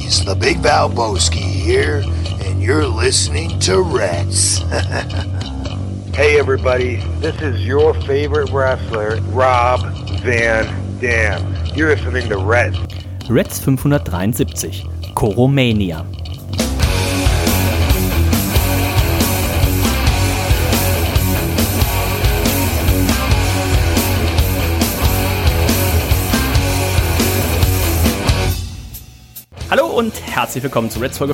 boys, the Big Valboski here, and you're listening to Reds. Hey everybody, this is your favorite wrestler, Rob Van Dam. You're listening to Reds. Reds 573, Koromania. Hallo und herzlich willkommen zu Reds Folge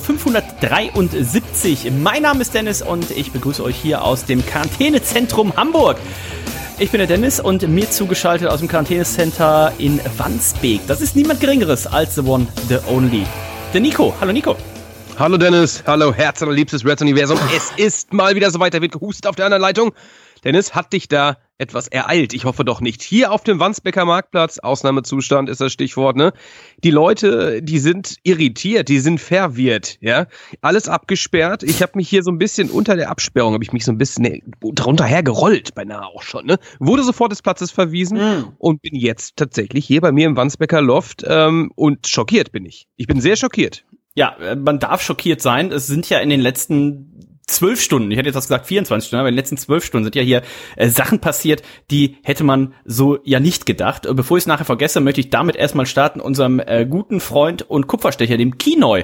573. Mein Name ist Dennis und ich begrüße euch hier aus dem Quarantänezentrum Hamburg. Ich bin der Dennis und mir zugeschaltet aus dem Quarantänecenter in Wandsbek. Das ist niemand Geringeres als the one, the only, der Nico. Hallo Nico. Hallo Dennis, hallo Herz und liebstes Reds-Universum. Es ist mal wieder soweit, da wird gehustet auf der anderen Leitung. Dennis, hat dich da etwas ereilt? Ich hoffe doch nicht. Hier auf dem Wandsbeker Marktplatz, Ausnahmezustand ist das Stichwort, ne? Die Leute, die sind irritiert, die sind verwirrt, ja? Alles abgesperrt. Ich habe mich hier so ein bisschen unter der Absperrung, habe ich mich so ein bisschen drunter hergerollt, beinahe auch schon, ne? Wurde sofort des Platzes verwiesen und bin jetzt tatsächlich hier bei mir im Wandsbeker Loft und schockiert bin ich. Ich bin sehr schockiert. Ja, man darf schockiert sein. Es sind ja in den letzten 12 Stunden, ich hätte jetzt was gesagt 24 Stunden, aber in den letzten 12 Stunden sind ja hier Sachen passiert, die hätte man so ja nicht gedacht. Bevor ich es nachher vergesse, möchte ich damit erstmal starten, unserem guten Freund und Kupferstecher, dem Kinoy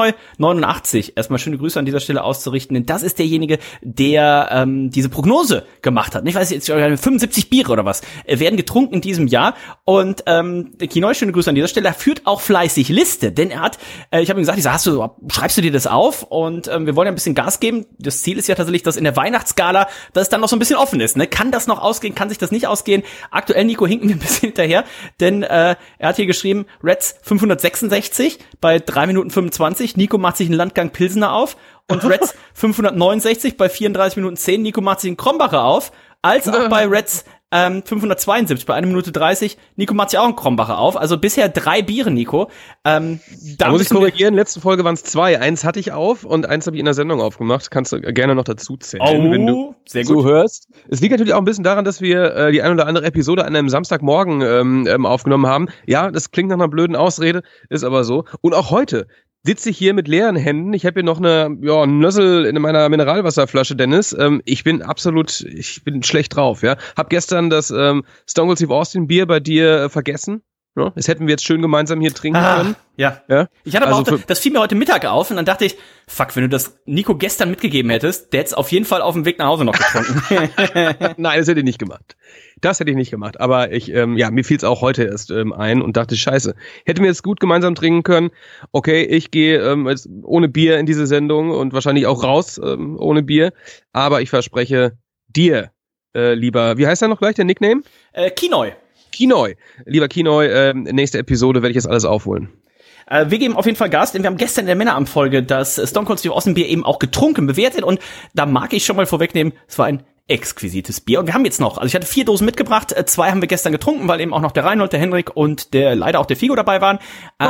89, erstmal schöne Grüße an dieser Stelle auszurichten, denn das ist derjenige, der diese Prognose gemacht hat. Ich weiß jetzt, 75 Biere oder was werden getrunken in diesem Jahr und der Kinoy, schöne Grüße an dieser Stelle, er führt auch fleißig Liste, denn er hat, ich habe ihm gesagt, schreibst du dir das auf und wir wollen ja ein bisschen Gas geben. Das Ziel ist ja tatsächlich, dass in der Weihnachtsskala das dann noch so ein bisschen offen ist. Ne? Kann das noch ausgehen, kann sich das nicht ausgehen? Aktuell, Nico, hinken wir ein bisschen hinterher, denn er hat hier geschrieben, Reds 566 bei 3 Minuten 25. Nico macht sich einen Landgang Pilsener auf und Reds 569 bei 34 Minuten 10. Nico macht sich einen Krombacher auf, als auch bei Reds 572 bei 1 Minute 30. Nico macht sich auch einen Krombacher auf. Also bisher 3 Biere, Nico. Da muss ich korrigieren, letzte Folge waren es 2. Eins hatte ich auf und eins habe ich in der Sendung aufgemacht. Kannst du gerne noch dazu zählen, wenn du sehr gut so hörst. Es liegt natürlich auch ein bisschen daran, dass wir die ein oder andere Episode an einem Samstagmorgen aufgenommen haben. Ja, das klingt nach einer blöden Ausrede, ist aber so. Und auch heute sitze ich hier mit leeren Händen. Ich habe hier noch einen Nössel in meiner Mineralwasserflasche, Dennis. Ich bin schlecht drauf, ja. Hab gestern das Stone Cold Steve Austin Bier bei dir vergessen. Ja? Das hätten wir jetzt schön gemeinsam hier trinken können. Ja. Ich hatte aber auch, das fiel mir heute Mittag auf und dann dachte ich, fuck, wenn du das Nico gestern mitgegeben hättest, der hätte es auf jeden Fall auf dem Weg nach Hause noch getrunken. Nein, das hätte ich nicht gemacht. Aber mir fiel es auch heute erst ein und dachte, scheiße, hätten wir jetzt gut gemeinsam trinken können. Okay, ich gehe jetzt ohne Bier in diese Sendung und wahrscheinlich auch raus ohne Bier. Aber ich verspreche dir, lieber, wie heißt er noch gleich, der Nickname? Kinoy. Lieber Kinoy, nächste Episode werde ich jetzt alles aufholen. Wir geben auf jeden Fall Gas, denn wir haben gestern in der Männeramtfolge das Stone Cold Steve Austin Bier eben auch getrunken, bewertet und da mag ich schon mal vorwegnehmen, es war ein exquisites Bier. Und wir haben jetzt noch, also ich hatte 4 Dosen mitgebracht, 2 haben wir gestern getrunken, weil eben auch noch der Reinhold, der Henrik und leider auch der Figo dabei waren.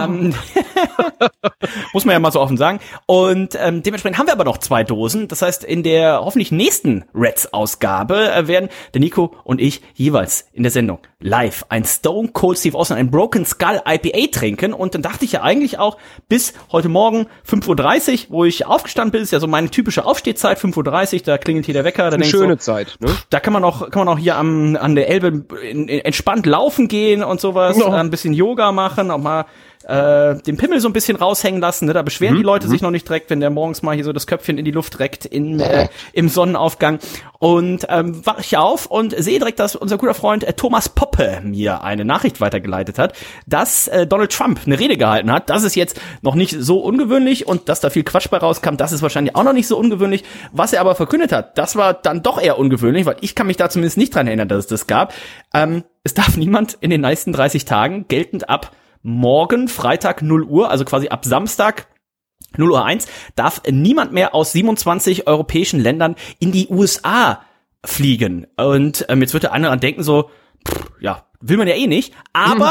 Muss man ja mal so offen sagen. Und dementsprechend haben wir aber noch 2 Dosen. Das heißt, in der hoffentlich nächsten Reds-Ausgabe werden der Nico und ich jeweils in der Sendung live ein Stone Cold Steve Austin, ein Broken Skull IPA trinken. Und dann dachte ich ja eigentlich auch bis heute Morgen 5:30 Uhr, wo ich aufgestanden bin, ist ja so meine typische Aufstehzeit, 5:30 Uhr, da klingelt hier der Wecker. Eine schöne Zeit. Ne? Da kann man auch hier an der Elbe entspannt laufen gehen und sowas, ein bisschen Yoga machen, auch mal den Pimmel so ein bisschen raushängen lassen. Ne? Da beschweren die Leute sich noch nicht direkt, wenn der morgens mal hier so das Köpfchen in die Luft reckt im Sonnenaufgang. Und wache ich auf und sehe direkt, dass unser guter Freund Thomas Poppe mir eine Nachricht weitergeleitet hat, dass Donald Trump eine Rede gehalten hat. Das ist jetzt noch nicht so ungewöhnlich und dass da viel Quatsch bei rauskam, das ist wahrscheinlich auch noch nicht so ungewöhnlich. Was er aber verkündet hat, das war dann doch eher ungewöhnlich, weil ich kann mich da zumindest nicht dran erinnern, dass es das gab. Es darf niemand in den nächsten 30 Tagen, geltend ab morgen, Freitag 0 Uhr, also quasi ab Samstag 0:01 Uhr, darf niemand mehr aus 27 europäischen Ländern in die USA fliegen. Und jetzt wird der eine daran denken so, will man ja eh nicht, aber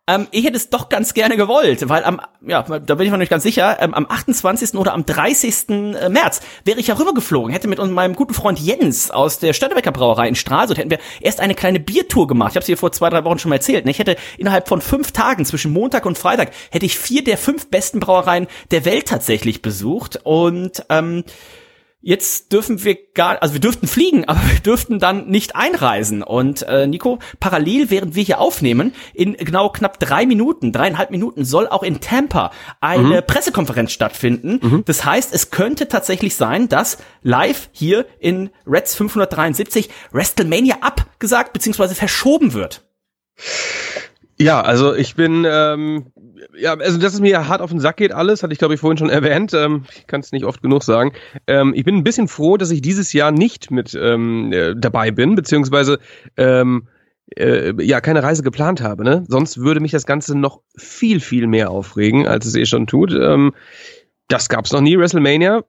Ich hätte es doch ganz gerne gewollt, weil da bin ich mir nicht ganz sicher, am 28. oder am 30. März wäre ich ja rübergeflogen, hätte mit meinem guten Freund Jens aus der Störtebeker Brauerei in Stralsund, hätten wir erst eine kleine Biertour gemacht. Ich habe es hier vor 2-3 Wochen schon mal erzählt. Ich hätte innerhalb von 5 Tagen, zwischen Montag und Freitag, hätte ich 4 der 5 besten Brauereien der Welt tatsächlich besucht. Und jetzt dürfen wir wir dürften fliegen, aber wir dürften dann nicht einreisen. Und Nico, parallel, während wir hier aufnehmen, in genau knapp 3,5 Minuten soll auch in Tampa eine Pressekonferenz stattfinden. Das heißt, es könnte tatsächlich sein, dass live hier in Reds 573 WrestleMania abgesagt bzw. verschoben wird. Ja, also ich bin, also dass es mir hart auf den Sack geht alles, hatte ich glaube ich vorhin schon erwähnt, ich kann es nicht oft genug sagen. Ich bin ein bisschen froh, dass ich dieses Jahr nicht mit dabei bin, beziehungsweise keine Reise geplant habe, ne? Sonst würde mich das Ganze noch viel, viel mehr aufregen, als es schon tut. Das gab's noch nie, WrestleMania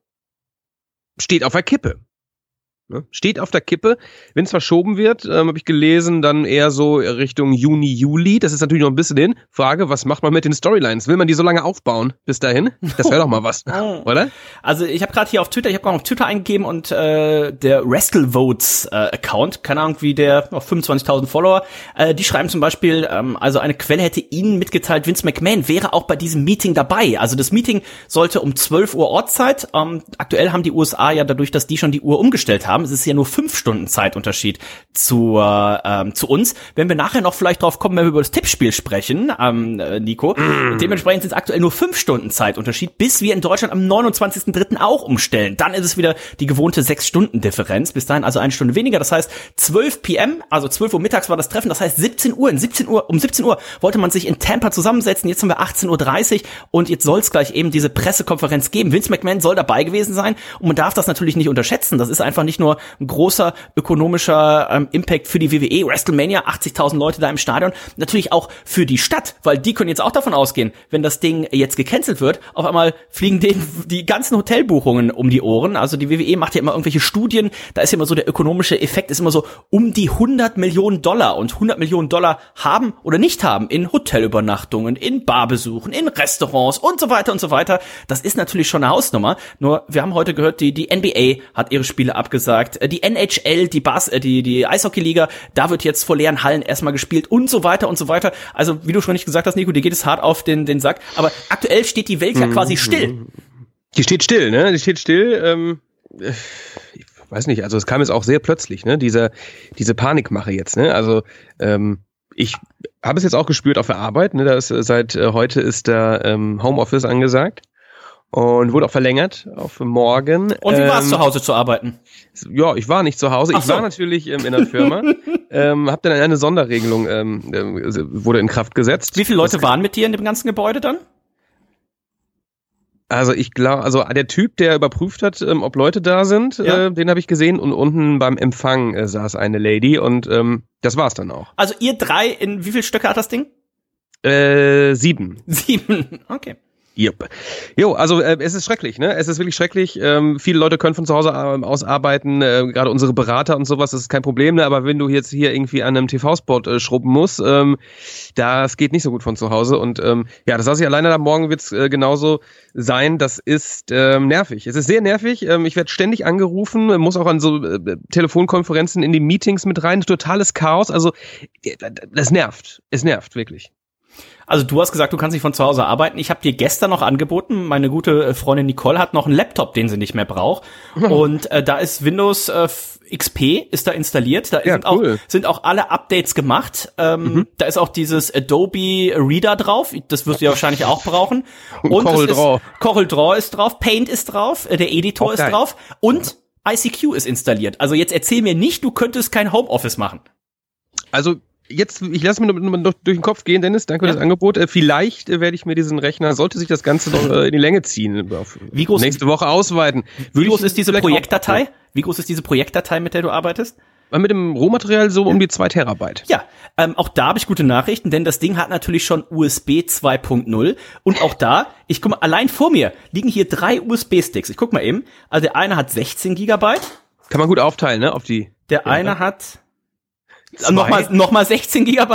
steht auf der Kippe. Steht auf der Kippe. Wenn es verschoben wird, habe ich gelesen, dann eher so Richtung Juni, Juli. Das ist natürlich noch ein bisschen hin. Frage, was macht man mit den Storylines? Will man die so lange aufbauen bis dahin? Das wäre doch mal was, oder? Also ich habe gerade hier auf Twitter eingegeben und der WrestleVotes Account, keine Ahnung wie der, noch 25.000 Follower, die schreiben zum Beispiel, also eine Quelle hätte ihnen mitgeteilt, Vince McMahon wäre auch bei diesem Meeting dabei. Also das Meeting sollte um 12 Uhr Ortszeit. Aktuell haben die USA ja dadurch, dass die schon die Uhr umgestellt haben, es ist ja nur 5 Stunden Zeitunterschied zu uns. Wenn wir nachher noch vielleicht drauf kommen, wenn wir über das Tippspiel sprechen, Nico, dementsprechend sind es aktuell nur 5 Stunden Zeitunterschied, bis wir in Deutschland am 29.03. auch umstellen. Dann ist es wieder die gewohnte 6-Stunden-Differenz. Bis dahin also 1 Stunde weniger. Das heißt 12 p.m., also 12 Uhr mittags war das Treffen. Das heißt 17 Uhr. Um 17 Uhr wollte man sich in Tampa zusammensetzen. Jetzt haben wir 18:30 Uhr und jetzt soll es gleich eben diese Pressekonferenz geben. Vince McMahon soll dabei gewesen sein und man darf das natürlich nicht unterschätzen. Das ist einfach nicht nur ein großer ökonomischer Impact für die WWE. WrestleMania, 80.000 Leute da im Stadion. Natürlich auch für die Stadt, weil die können jetzt auch davon ausgehen, wenn das Ding jetzt gecancelt wird, auf einmal fliegen denen die ganzen Hotelbuchungen um die Ohren. Also die WWE macht ja immer irgendwelche Studien, da ist ja immer so der ökonomische Effekt, ist immer so um die $100 Millionen und $100 Millionen haben oder nicht haben in Hotelübernachtungen, in Barbesuchen, in Restaurants und so weiter und so weiter. Das ist natürlich schon eine Hausnummer. Nur wir haben heute gehört, die NBA hat ihre Spiele abgesagt, die NHL, die Eishockeyliga, da wird jetzt vor leeren Hallen erstmal gespielt und so weiter und so weiter. Also wie du schon nicht gesagt hast, Nico, dir geht es hart auf den Sack. Aber aktuell steht die Welt ja quasi still. Die steht still, ne? Die steht still. Ich weiß nicht, also es kam jetzt auch sehr plötzlich, ne? Diese Panikmache jetzt, ne? Also ich habe es jetzt auch gespürt auf der Arbeit, ne? Da ist seit heute ist da Homeoffice angesagt. Und wurde auch verlängert auf morgen. Und wie war es zu Hause zu arbeiten? Ja, ich war nicht zu Hause. Ich war natürlich in der Firma. Hab dann eine Sonderregelung wurde in Kraft gesetzt. Wie viele Leute waren mit dir in dem ganzen Gebäude dann? Also ich glaube, also der Typ, der überprüft hat, ob Leute da sind, den habe ich gesehen. Und unten beim Empfang saß eine Lady und das war's dann auch. Also ihr 3, in wie viel Stöcke hat das Ding? 7. 7, okay. Yep. Jo, also es ist schrecklich, ne? Es ist wirklich schrecklich. Viele Leute können von zu Hause aus arbeiten, gerade unsere Berater und sowas, das ist kein Problem, ne? Aber wenn du jetzt hier irgendwie an einem TV-Spot schrubben musst, das geht nicht so gut von zu Hause. Und das saß ich alleine da, morgen wird's genauso sein. Das ist nervig. Es ist sehr nervig. Ich werde ständig angerufen, muss auch an so Telefonkonferenzen in die Meetings mit rein. Totales Chaos. Also das nervt. Es nervt, wirklich. Also du hast gesagt, du kannst nicht von zu Hause arbeiten. Ich habe dir gestern noch angeboten, meine gute Freundin Nicole hat noch einen Laptop, den sie nicht mehr braucht. Und da ist Windows XP ist da installiert. Da sind auch alle Updates gemacht. Da ist auch dieses Adobe Reader drauf. Das wirst du ja wahrscheinlich auch brauchen. Und Corel Draw ist drauf. Paint ist drauf. Der Editor ist drauf. Und ICQ ist installiert. Also jetzt erzähl mir nicht, du könntest kein Homeoffice machen. Also jetzt, ich lasse mir noch durch den Kopf gehen, Dennis, danke für das Angebot. Vielleicht werde ich mir diesen Rechner, sollte sich das Ganze noch in die Länge ziehen, wie groß nächste Woche ausweiten. Wie groß ist diese Projektdatei? Wie groß ist diese Projektdatei, mit der du arbeitest? Mit dem Rohmaterial so um die 2 Terabyte. Ja, auch da habe ich gute Nachrichten, denn das Ding hat natürlich schon USB 2.0 und auch da, ich guck mal, allein vor mir liegen hier 3 USB-Sticks. Ich guck mal eben, also der eine hat 16 Gigabyte. Kann man gut aufteilen, ne, auf die. Der eine hat nochmal 16 Gigabyte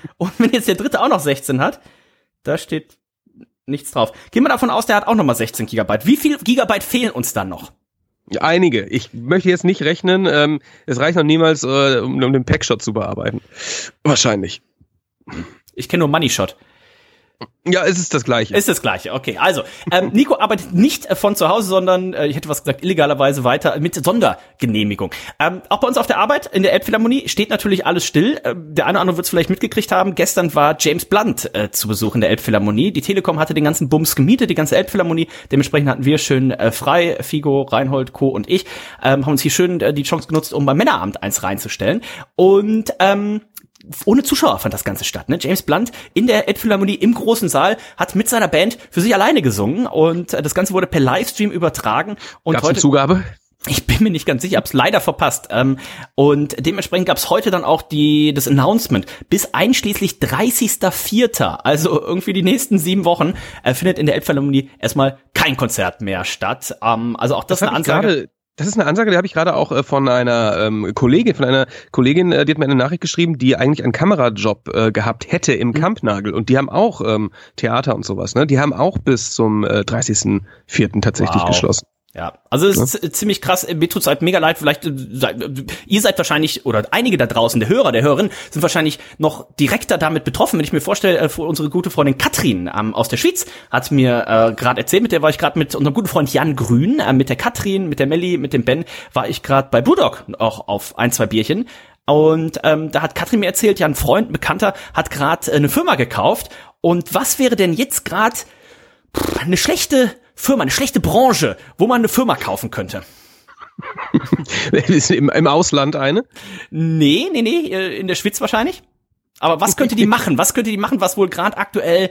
Und wenn jetzt der dritte auch noch 16 hat, da steht nichts drauf. Gehen wir davon aus, der hat auch nochmal 16 Gigabyte. Wie viel Gigabyte fehlen uns dann noch? Einige. Ich möchte jetzt nicht rechnen. Es reicht noch niemals, um den Packshot zu bearbeiten. Wahrscheinlich. Ich kenne nur Moneyshot. Ja, es ist das Gleiche. Ist das Gleiche, okay. Also, Nico arbeitet nicht von zu Hause, sondern, ich hätte was gesagt, illegalerweise weiter mit Sondergenehmigung. Auch bei uns auf der Arbeit in der Elbphilharmonie steht natürlich alles still. Der eine oder andere wird es vielleicht mitgekriegt haben. Gestern war James Blunt zu Besuch in der Elbphilharmonie. Die Telekom hatte den ganzen Bums gemietet, die ganze Elbphilharmonie. Dementsprechend hatten wir schön frei, Figo, Reinhold, Co. und ich, haben uns hier schön die Chance genutzt, um beim Männerabend eins reinzustellen. Und ohne Zuschauer fand das Ganze statt. Ne? James Blunt in der Elbphilharmonie im großen Saal hat mit seiner Band für sich alleine gesungen und das Ganze wurde per Livestream übertragen. Und gab's eine Zugabe? Ich bin mir nicht ganz sicher, hab's leider verpasst. Und dementsprechend gab's heute dann auch das Announcement. Bis einschließlich 30.04., also irgendwie die nächsten 7 Wochen, findet in der Elbphilharmonie erstmal kein Konzert mehr statt. Also auch das ist eine Ansage. Das ist eine Ansage, die habe ich gerade auch von einer Kollegin, die hat mir eine Nachricht geschrieben, die eigentlich einen Kamerajob gehabt hätte im Kampnagel. Und die haben auch Theater und sowas, ne? Die haben auch bis zum 30.04. tatsächlich geschlossen. Ja, also es ist ziemlich krass, mir tut's halt mega leid, vielleicht ihr seid wahrscheinlich, oder einige da draußen, der Hörerinnen, sind wahrscheinlich noch direkter damit betroffen. Wenn ich mir vorstelle, unsere gute Freundin Katrin aus der Schweiz hat mir gerade erzählt, mit der war ich gerade mit unserem guten Freund Jan Grün, mit der Katrin, mit der Melli, mit dem Ben, war ich gerade bei Brewdog auch auf 1-2 Bierchen. Und da hat Katrin mir erzählt, ja, ein Freund, ein Bekannter, hat gerade eine Firma gekauft. Und was wäre denn jetzt gerade eine schlechte Firma, eine schlechte Branche, wo man eine Firma kaufen könnte? Im Ausland eine? Nee, in der Schweiz wahrscheinlich. Aber was könnte die machen? Was wohl gerade aktuell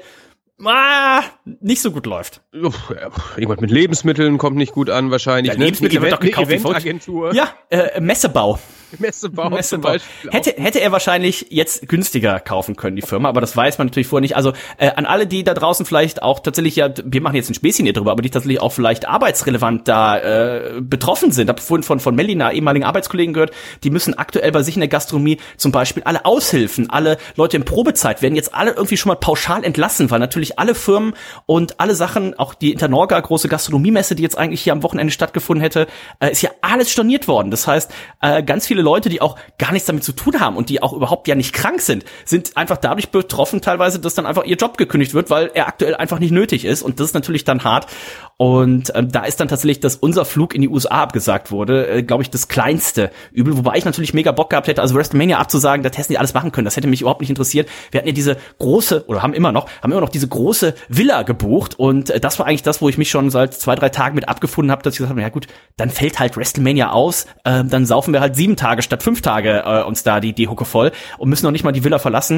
nicht so gut läuft? Irgendwas mit Lebensmitteln kommt nicht gut an wahrscheinlich. Ja, Lebensmittel wird doch gekauft. Eventagentur. Ja, Messebau. Messebau. Zum Beispiel hätte er wahrscheinlich jetzt günstiger kaufen können, die Firma, aber das weiß man natürlich vorher nicht. Also an alle, die da draußen vielleicht auch tatsächlich, ja, wir machen jetzt ein Späßchen hier drüber, aber die tatsächlich auch vielleicht arbeitsrelevant da betroffen sind. Hab vorhin von Melli, einer ehemaligen Arbeitskollegen, gehört, die müssen aktuell bei sich in der Gastronomie zum Beispiel alle Aushilfen, alle Leute in Probezeit werden jetzt alle irgendwie schon mal pauschal entlassen, weil natürlich alle Firmen und alle Sachen, auch die Internorga, große Gastronomiemesse, die jetzt eigentlich hier am Wochenende stattgefunden hätte, ist ja alles storniert worden. Das heißt, ganz viele Leute, die auch gar nichts damit zu tun haben und die auch überhaupt ja nicht krank sind einfach dadurch betroffen teilweise, dass dann einfach ihr Job gekündigt wird, weil er aktuell einfach nicht nötig ist und das ist natürlich dann hart und da ist dann tatsächlich, dass unser Flug in die USA abgesagt wurde, glaube ich, das kleinste Übel, wobei ich natürlich mega Bock gehabt hätte, also WrestleMania abzusagen, das hätten die alles machen können, das hätte mich überhaupt nicht interessiert. Wir hatten ja diese große, oder haben immer noch diese große Villa gebucht und das war eigentlich das, wo ich mich schon seit 2-3 Tagen mit abgefunden habe, dass ich gesagt habe, ja gut, dann fällt halt WrestleMania aus, dann saufen wir halt 7 Tage statt 5 Tage uns da die Hucke voll und müssen noch nicht mal die Villa verlassen.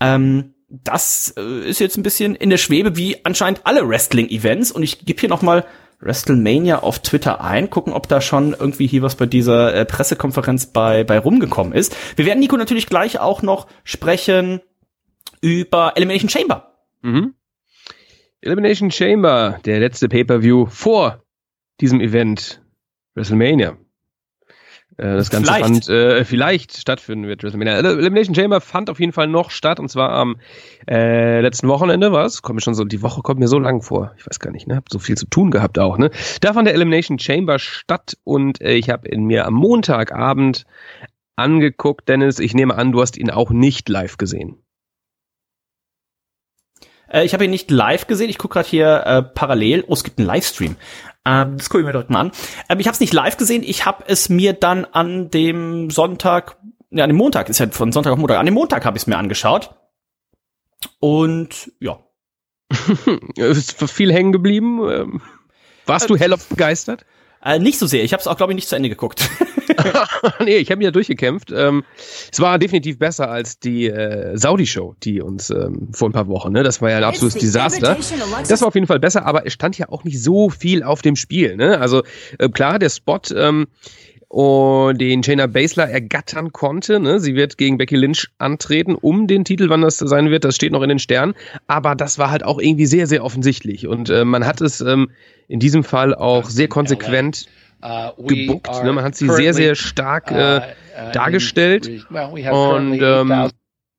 Das ist jetzt ein bisschen in der Schwebe, wie anscheinend alle Wrestling-Events. Und ich gebe hier nochmal WrestleMania auf Twitter ein, gucken, ob da schon irgendwie hier was bei dieser Pressekonferenz bei rumgekommen ist. Wir werden, Nico, natürlich gleich auch noch sprechen über Elimination Chamber. Mhm. Elimination Chamber, der letzte Pay-Per-View vor diesem Event WrestleMania. Das Ganze vielleicht stattfinden wird. Elimination Chamber fand auf jeden Fall noch statt, und zwar am letzten Wochenende, die Woche kommt mir so lang vor. Ich weiß gar nicht, ne? Hab so viel zu tun gehabt auch, ne? Da fand der Elimination Chamber statt und ich habe ihn mir am Montagabend angeguckt. Dennis, ich nehme an, du hast ihn auch nicht live gesehen. Ich habe ihn nicht live gesehen. Ich gucke gerade hier parallel. Oh, es gibt einen Livestream. Das gucke ich mir direkt mal an. Ich habe es nicht live gesehen. Ich habe es mir dann an dem Montag, ist ja von Sonntag auf Montag, an dem Montag habe ich es mir angeschaut. Und ja. Ist viel hängen geblieben? Warst du hellauf begeistert? Nicht so sehr. Ich habe es auch, glaube ich, nicht zu Ende geguckt. Nee, ich habe mich ja durchgekämpft. Es war definitiv besser als die Saudi-Show, die uns vor ein paar Wochen, ne? Das war ja ein absolutes Desaster. Das war auf jeden Fall besser, aber es stand ja auch nicht so viel auf dem Spiel, ne? Also klar, der Spot, den Shayna Baszler ergattern konnte, ne? Sie wird gegen Becky Lynch antreten, um den Titel, wann das sein wird, das steht noch in den Sternen. Aber das war halt auch irgendwie sehr, sehr offensichtlich. Und man hat es in diesem Fall auch sehr konsequent gebuckt. Ne? Man hat sie sehr, sehr stark dargestellt. Und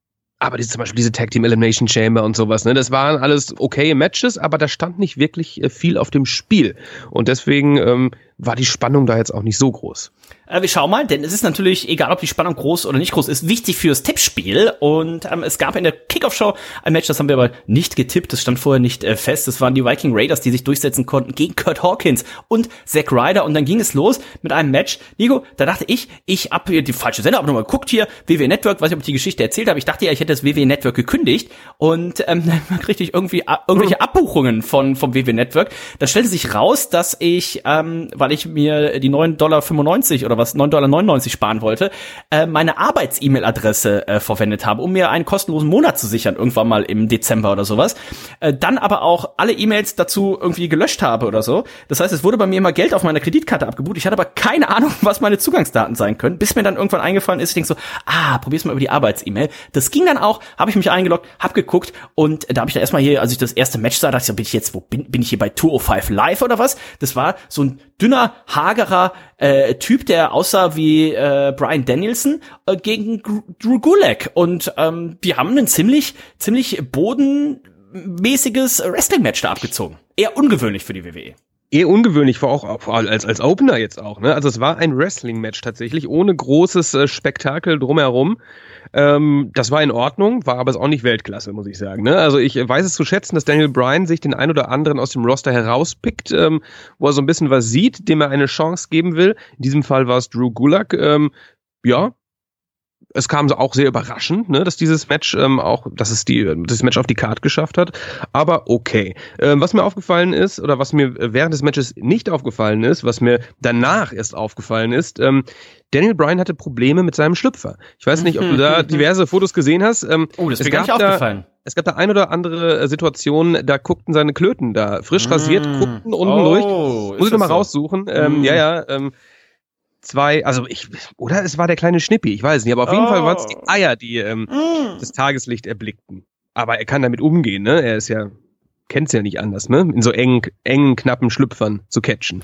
Aber zum Beispiel diese Tag Team Elimination Chamber und sowas, ne, das waren alles okay Matches, aber da stand nicht wirklich viel auf dem Spiel. Und deswegen war die Spannung da jetzt auch nicht so groß. Wir schauen mal, denn es ist natürlich, egal ob die Spannung groß oder nicht groß ist, wichtig fürs Tippspiel. Und es gab in der Kickoff-Show ein Match, das haben wir aber nicht getippt, das stand vorher nicht fest. Das waren die Viking Raiders, die sich durchsetzen konnten gegen Kurt Hawkins und Zack Ryder. Und dann ging es los mit einem Match. Nico, da dachte ich hab hier die falsche Sender, aber nochmal geguckt hier, WWE Network, weiß nicht, ob ich die Geschichte erzählt habe. Ich dachte ja, ich hätte das WWE Network gekündigt. Und dann kriegte ich irgendwie irgendwelche Abbuchungen vom WWE Network. Dann stellte sich raus, dass ich, weil ich mir die $9,95 oder was, $9,99 sparen wollte, meine Arbeits-E-Mail-Adresse verwendet habe, um mir einen kostenlosen Monat zu sichern, irgendwann mal im Dezember oder sowas. Dann aber auch alle E-Mails dazu irgendwie gelöscht habe oder so. Das heißt, es wurde bei mir immer Geld auf meiner Kreditkarte abgebucht. Ich hatte aber keine Ahnung, was meine Zugangsdaten sein können, bis mir dann irgendwann eingefallen ist, ich denke so, probier's mal über die Arbeits-E-Mail. Das ging dann auch, habe ich mich eingeloggt, hab geguckt und da habe ich dann erstmal hier, als ich das erste Match sah, dachte ich so, bin ich hier bei 205 Live oder was? Das war so ein dünner, hagerer Typ, der aussah wie Bryan Danielson gegen Drew Gulak. Und die haben ein ziemlich bodenmäßiges Wrestling-Match da abgezogen. Eher ungewöhnlich für die WWE. Eher ungewöhnlich, vor allem als Opener jetzt auch, ne? Also es war ein Wrestling-Match tatsächlich, ohne großes Spektakel drumherum. Das war in Ordnung, war aber auch nicht Weltklasse, muss ich sagen, ne? Also ich weiß es zu schätzen, dass Daniel Bryan sich den ein oder anderen aus dem Roster herauspickt, wo er so ein bisschen was sieht, dem er eine Chance geben will. In diesem Fall war es Drew Gulak. Ja, es kam auch sehr überraschend, ne, dass dieses Match das Match auf die Card geschafft hat. Aber okay. Was mir aufgefallen ist, oder was mir während des Matches nicht aufgefallen ist, was mir danach erst aufgefallen ist, Daniel Bryan hatte Probleme mit seinem Schlüpfer. Ich weiß nicht, ob du da diverse Fotos gesehen hast. Das ist mir gar nicht aufgefallen. Es gab da ein oder andere Situation, da guckten seine Klöten da frisch rasiert, guckten unten durch. Muss ich noch mal raussuchen. Oder es war der kleine Schnippi, ich weiß nicht, aber auf jeden Fall waren es die Eier, die das Tageslicht erblickten. Aber er kann damit umgehen, ne? Er ist ja, kennt's ja nicht anders, ne? In so engen, knappen Schlüpfern zu catchen.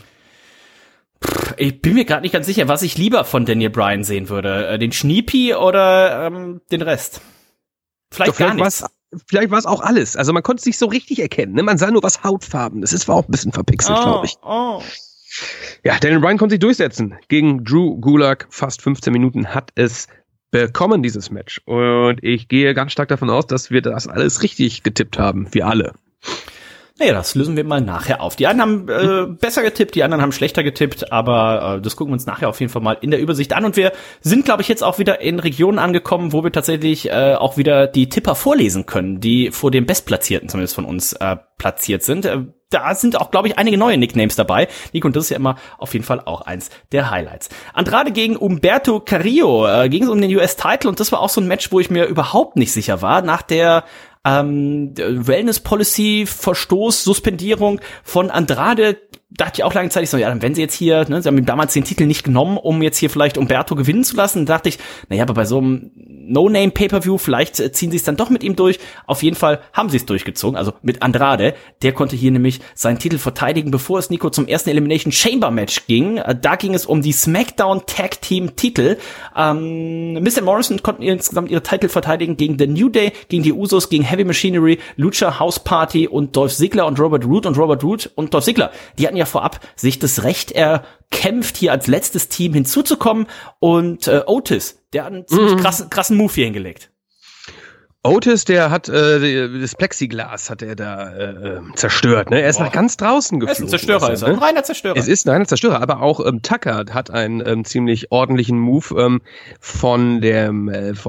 Ich bin mir gerade nicht ganz sicher, was ich lieber von Daniel Bryan sehen würde. Den Schniepi oder den Rest? Vielleicht gar nichts. Vielleicht war es auch alles. Also man konnte es nicht so richtig erkennen, ne? Man sah nur was Hautfarbenes. Es war auch ein bisschen verpixelt, glaube ich. Ja, Daniel Bryan konnte sich durchsetzen. Gegen Drew Gulak, fast 15 Minuten hat es bekommen, dieses Match. Und ich gehe ganz stark davon aus, dass wir das alles richtig getippt haben. Wir alle. Naja, das lösen wir mal nachher auf. Die einen haben besser getippt, die anderen haben schlechter getippt, aber das gucken wir uns nachher auf jeden Fall mal in der Übersicht an. Und wir sind, glaube ich, jetzt auch wieder in Regionen angekommen, wo wir tatsächlich auch wieder die Tipper vorlesen können, die vor dem Bestplatzierten zumindest von uns platziert sind. Da sind auch, glaube ich, einige neue Nicknames dabei. Nico, und das ist ja immer auf jeden Fall auch eins der Highlights. Andrade gegen Humberto Carrillo ging es um den US-Title und das war auch so ein Match, wo ich mir überhaupt nicht sicher war. Nach der Wellness-Policy, Verstoß, Suspendierung von Andrade, dachte ich auch lange Zeit, dann wenn sie jetzt hier, ne, sie haben ihm damals den Titel nicht genommen, um jetzt hier vielleicht Humberto gewinnen zu lassen, dachte ich, aber bei so einem No-Name-Pay-Per-View, vielleicht ziehen sie es dann doch mit ihm durch. Auf jeden Fall haben sie es durchgezogen, also mit Andrade. Der konnte hier nämlich seinen Titel verteidigen, bevor es, Nico, zum ersten Elimination Chamber-Match ging. Da ging es um die SmackDown Tag Team-Titel. Miz und Morrison konnten insgesamt ihre Titel verteidigen gegen The New Day, gegen die Usos, gegen Heavy Machinery, Lucha House Party und Dolph Ziggler und Robert Roode und Dolph Ziggler. Die hatten ja vorab sich das Recht erkämpft, hier als letztes Team hinzuzukommen. Und Otis, der hat einen ziemlich krassen Move hier hingelegt. Otis, der hat das Plexiglas hat er da zerstört. Ne? Er ist nach ganz draußen geflogen. Er ist ein Zerstörer, ist er. Ein reiner Zerstörer. Es ist ein reiner Zerstörer, aber auch Tucker hat einen ziemlich ordentlichen Move von dem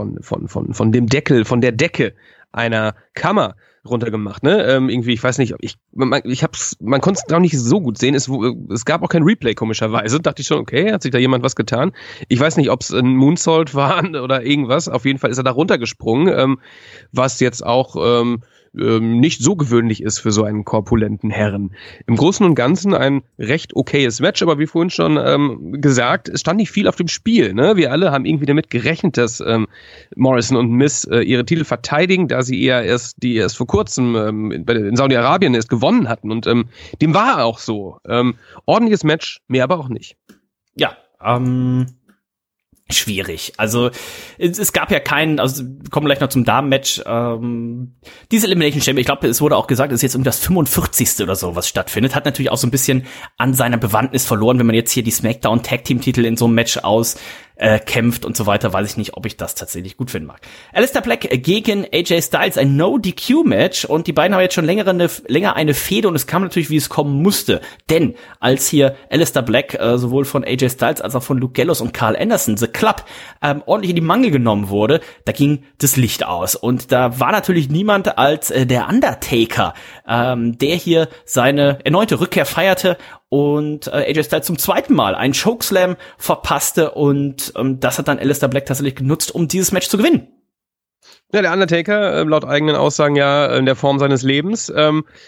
Deckel, von der Decke einer Kammer runtergemacht, ne? Irgendwie, ich weiß nicht, man konnte es auch nicht so gut sehen. Es gab auch kein Replay, komischerweise. Dachte ich schon, okay, hat sich da jemand was getan? Ich weiß nicht, ob es ein Moonsault war oder irgendwas. Auf jeden Fall ist er da runtergesprungen, was jetzt auch nicht so gewöhnlich ist für so einen korpulenten Herren. Im Großen und Ganzen ein recht okayes Match, aber wie vorhin schon gesagt, es stand nicht viel auf dem Spiel. Ne? Wir alle haben irgendwie damit gerechnet, dass Morrison und Miz ihre Titel verteidigen, da sie erst vor kurzem in Saudi-Arabien erst gewonnen hatten. Und dem war auch so. Ordentliches Match, mehr aber auch nicht. Ja, schwierig. Also es gab ja keinen, also kommen gleich noch zum Damenmatch. Diese Elimination Chamber, ich glaube, es wurde auch gesagt, es ist jetzt um das 45. oder so, was stattfindet. Hat natürlich auch so ein bisschen an seiner Bewandtnis verloren, wenn man jetzt hier die SmackDown Tag Team Titel in so einem Match kämpft und so weiter, weiß ich nicht, ob ich das tatsächlich gut finden mag. Aleister Black gegen AJ Styles, ein No-DQ-Match, und die beiden haben jetzt schon länger eine Fehde, und es kam natürlich, wie es kommen musste. Denn als hier Aleister Black sowohl von AJ Styles als auch von Luke Gallows und Carl Anderson, The Club, ordentlich in die Mangel genommen wurde, da ging das Licht aus. Und da war natürlich niemand als der Undertaker, der hier seine erneute Rückkehr feierte und AJ Styles zum zweiten Mal einen Chokeslam verpasste, und das hat dann Aleister Black tatsächlich genutzt, um dieses Match zu gewinnen. Ja, der Undertaker, laut eigenen Aussagen ja in der Form seines Lebens. Ich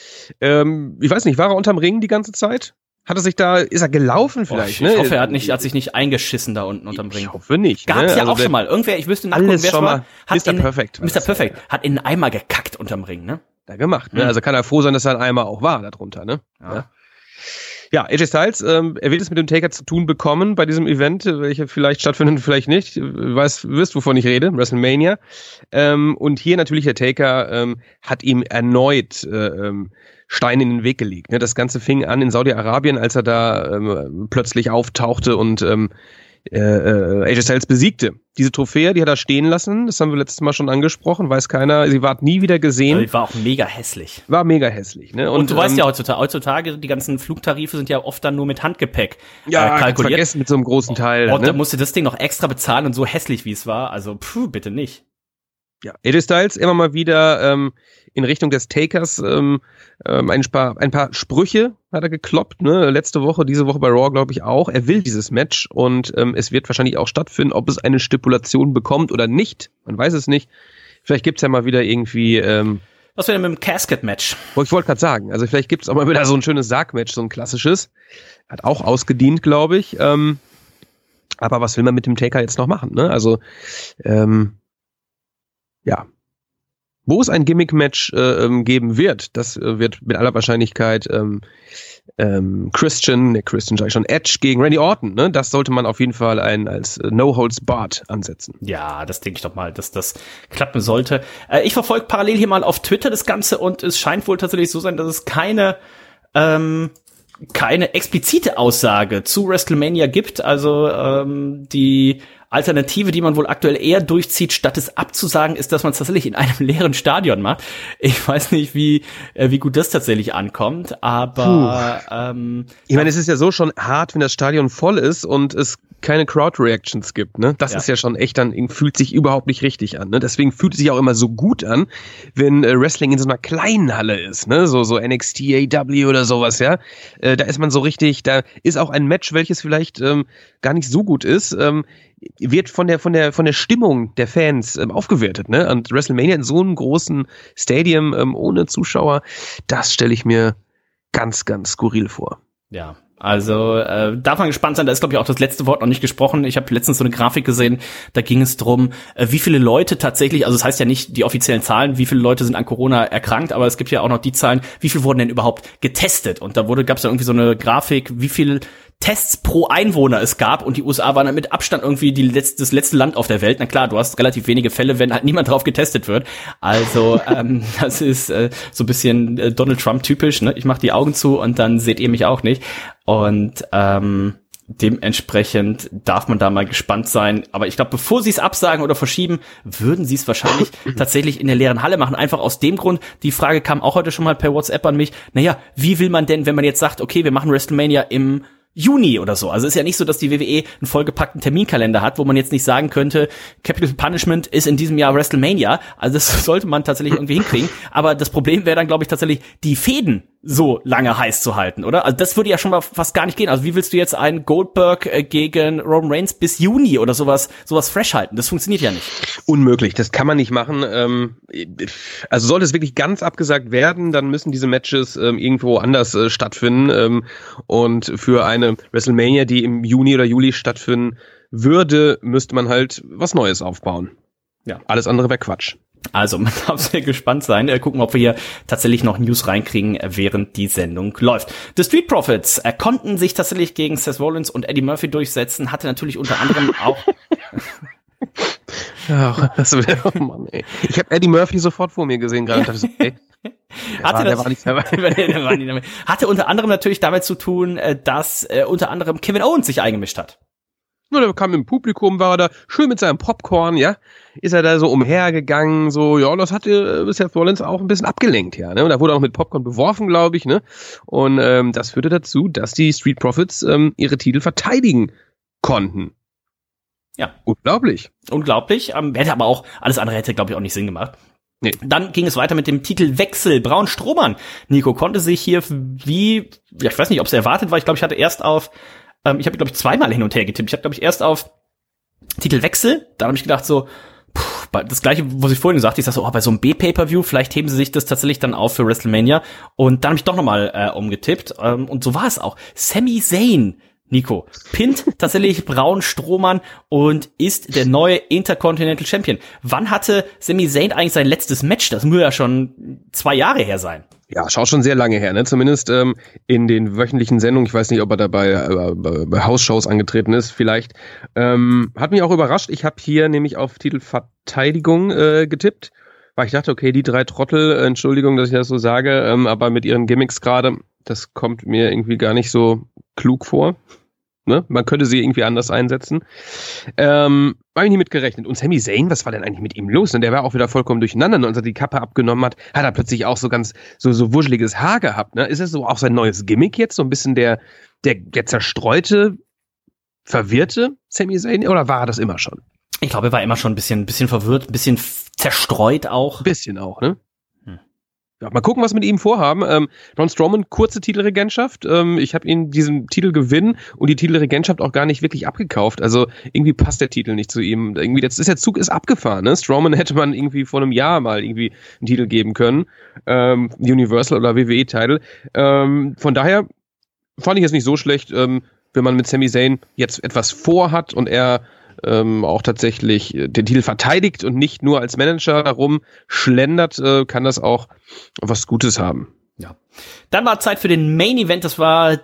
weiß nicht, war er unterm Ring die ganze Zeit? Ist er gelaufen vielleicht? Ich hoffe, er hat sich nicht eingeschissen da unten unterm Ring. Ich hoffe nicht. Gab's ja also auch schon mal. Irgendwer, ich wüsste nachgucken, wer es war. Mr. Perfect. Mr. Perfect hat in einen Eimer gekackt unterm Ring, ne? Da gemacht, ne? Also kann er froh sein, dass er ein Eimer auch war darunter, ne? Ja, AJ Styles, er wird es mit dem Taker zu tun bekommen bei diesem Event, welche vielleicht stattfindet, vielleicht nicht. Wirst, wovon ich rede, WrestleMania. Und hier natürlich der Taker hat ihm erneut Stein in den Weg gelegt. Ne? Das Ganze fing an in Saudi-Arabien, als er da plötzlich auftauchte und AJ Styles besiegte. Diese Trophäe, die hat er stehen lassen, das haben wir letztes Mal schon angesprochen, weiß keiner, sie war nie wieder gesehen. Die war auch mega hässlich. Ne? Und du weißt ja heutzutage, die ganzen Flugtarife sind ja oft dann nur mit Handgepäck kalkuliert. Vergessen mit so einem großen Teil. Und da musste das Ding noch extra bezahlen, und so hässlich wie es war, also bitte nicht. Ja, AJ Styles immer mal wieder in Richtung des Takers ein paar Sprüche hat er gekloppt, ne? Letzte Woche, diese Woche bei Raw, glaube ich auch. Er will dieses Match, und es wird wahrscheinlich auch stattfinden, ob es eine Stipulation bekommt oder nicht. Man weiß es nicht. Vielleicht gibt's ja mal wieder irgendwie was wäre denn mit dem Casket-Match? Ich wollte gerade sagen, also vielleicht gibt's auch mal wieder so ein schönes Sarg-Match, so ein klassisches. Hat auch ausgedient, glaube ich. Aber was will man mit dem Taker jetzt noch machen, ne? Also ja. Wo es ein Gimmick-Match geben wird, das wird mit aller Wahrscheinlichkeit Christian sag ich schon, Edge gegen Randy Orton, ne? Das sollte man auf jeden Fall als No-Holds-Barred ansetzen. Ja, das denke ich doch mal, dass das klappen sollte. Ich verfolge parallel hier mal auf Twitter das Ganze, und es scheint wohl tatsächlich so sein, dass es keine explizite Aussage zu WrestleMania gibt. Also die Alternative, die man wohl aktuell eher durchzieht, statt es abzusagen, ist, dass man es tatsächlich in einem leeren Stadion macht. Ich weiß nicht, wie gut das tatsächlich ankommt, aber ich meine, es ist ja so schon hart, wenn das Stadion voll ist und es keine Crowd-Reactions gibt, ne? Das ist ja schon echt fühlt sich überhaupt nicht richtig an, ne? Deswegen fühlt es sich auch immer so gut an, wenn Wrestling in so einer kleinen Halle ist, ne? So NXT, AEW oder sowas, ja? Da ist man so richtig, da ist auch ein Match, welches vielleicht gar nicht so gut ist, wird von der Stimmung der Fans aufgewertet, ne? Und WrestleMania in so einem großen Stadium ohne Zuschauer, das stelle ich mir ganz, ganz skurril vor. Ja. Also darf man gespannt sein, da ist, glaube ich, auch das letzte Wort noch nicht gesprochen. Ich habe letztens so eine Grafik gesehen, da ging es drum, wie viele Leute tatsächlich, also das heißt ja nicht die offiziellen Zahlen, wie viele Leute sind an Corona erkrankt, aber es gibt ja auch noch die Zahlen, wie viel wurden denn überhaupt getestet? Und da gab es ja irgendwie so eine Grafik, wie viel Tests pro Einwohner es gab, und die USA waren dann mit Abstand irgendwie das letzte Land auf der Welt. Na klar, du hast relativ wenige Fälle, wenn halt niemand drauf getestet wird. Also das ist so ein bisschen Donald Trump typisch, ne? Ich mache die Augen zu und dann seht ihr mich auch nicht. Und dementsprechend darf man da mal gespannt sein. Aber ich glaube, bevor sie es absagen oder verschieben, würden sie es wahrscheinlich tatsächlich in der leeren Halle machen. Einfach aus dem Grund, die Frage kam auch heute schon mal per WhatsApp an mich. Naja, wie will man denn, wenn man jetzt sagt, okay, wir machen WrestleMania im Juni oder so. Also ist ja nicht so, dass die WWE einen vollgepackten Terminkalender hat, wo man jetzt nicht sagen könnte, Capital Punishment ist in diesem Jahr WrestleMania. Also das sollte man tatsächlich irgendwie hinkriegen. Aber das Problem wäre dann, glaube ich, tatsächlich, die Fäden so lange heiß zu halten, oder? Also das würde ja schon mal fast gar nicht gehen. Also wie willst du jetzt einen Goldberg gegen Roman Reigns bis Juni oder sowas fresh halten? Das funktioniert ja nicht. Unmöglich, das kann man nicht machen. Also sollte es wirklich ganz abgesagt werden, dann müssen diese Matches irgendwo anders stattfinden. Und für eine WrestleMania, die im Juni oder Juli stattfinden würde, müsste man halt was Neues aufbauen. Ja, alles andere wäre Quatsch. Also, man darf sehr gespannt sein. Gucken, ob wir hier tatsächlich noch News reinkriegen, während die Sendung läuft. The Street Profits konnten sich tatsächlich gegen Seth Rollins und Eddie Murphy durchsetzen. Hatte natürlich unter anderem auch Ja, oh Mann, ey. Ich habe Eddie Murphy sofort vor mir gesehen gerade und dachte so, ey. Der war nicht dabei. Hatte unter anderem natürlich damit zu tun, dass unter anderem Kevin Owens sich eingemischt hat. Ja, der kam im Publikum, war er da schön mit seinem Popcorn, ja, ist er da so umhergegangen, so, ja, das hat Seth Rollins auch ein bisschen abgelenkt, ja, ne, und da wurde auch mit Popcorn beworfen, glaube ich, ne, und das führte dazu, dass die Street Profits ihre Titel verteidigen konnten. Ja. Unglaublich. Hätte aber auch, alles andere hätte, glaube ich, auch nicht Sinn gemacht. Nee. Dann ging es weiter mit dem Titelwechsel. Braun Strowman, Nico, konnte sich hier ich weiß nicht, ob es erwartet war, ich glaube, ich hatte erst auf ich habe, glaube ich, zweimal hin und her getippt. Ich habe, glaube ich, erst auf Titelwechsel, dann habe ich gedacht so, das gleiche, was ich vorhin gesagt habe, ich sag so, bei so einem B-Pay-Per-View, vielleicht heben sie sich das tatsächlich dann auf für WrestleMania. Und dann habe ich doch nochmal umgetippt. Und so war es auch. Sami Zayn, Nico, pinnt tatsächlich Braun Strowman und ist der neue Intercontinental Champion. Wann hatte Sami Zayn eigentlich sein letztes Match? Das muss ja schon 2 Jahre her sein. Ja, schaut schon sehr lange her, ne? Zumindest in den wöchentlichen Sendungen. Ich weiß nicht, ob er dabei bei Hausshows angetreten ist. Vielleicht hat mich auch überrascht. Ich habe hier nämlich auf Titelverteidigung getippt, weil ich dachte, okay, die 3 Trottel, Entschuldigung, dass ich das so sage, aber mit ihren Gimmicks gerade, das kommt mir irgendwie gar nicht so klug vor. Ne? Man könnte sie irgendwie anders einsetzen. Habe ich nicht mit gerechnet. Und Sami Zayn, was war denn eigentlich mit ihm los? Und der war auch wieder vollkommen durcheinander. Und als er die Kappe abgenommen hat, hat er plötzlich auch so ganz so wuscheliges Haar gehabt. Ne? Ist das so auch sein neues Gimmick jetzt? So ein bisschen der zerstreute, verwirrte Sami Zayn? Oder war er das immer schon? Ich glaube, er war immer schon ein bisschen verwirrt, ein bisschen zerstreut auch. Ein bisschen auch, ne? Ja, mal gucken, was wir mit ihm vorhaben. Braun Strowman, kurze Titelregentschaft. Ich habe ihn diesen Titel gewinnen und die Titelregentschaft auch gar nicht wirklich abgekauft. Also irgendwie passt der Titel nicht zu ihm. Irgendwie der Zug ist abgefahren. Ne? Strowman hätte man irgendwie vor einem Jahr mal irgendwie einen Titel geben können. Universal oder WWE-Titel. Von daher fand ich es nicht so schlecht, wenn man mit Sami Zayn jetzt etwas vorhat und er auch tatsächlich den Titel verteidigt und nicht nur als Manager darum schlendert, kann das auch was Gutes haben. Ja. Dann war Zeit für den Main Event, das war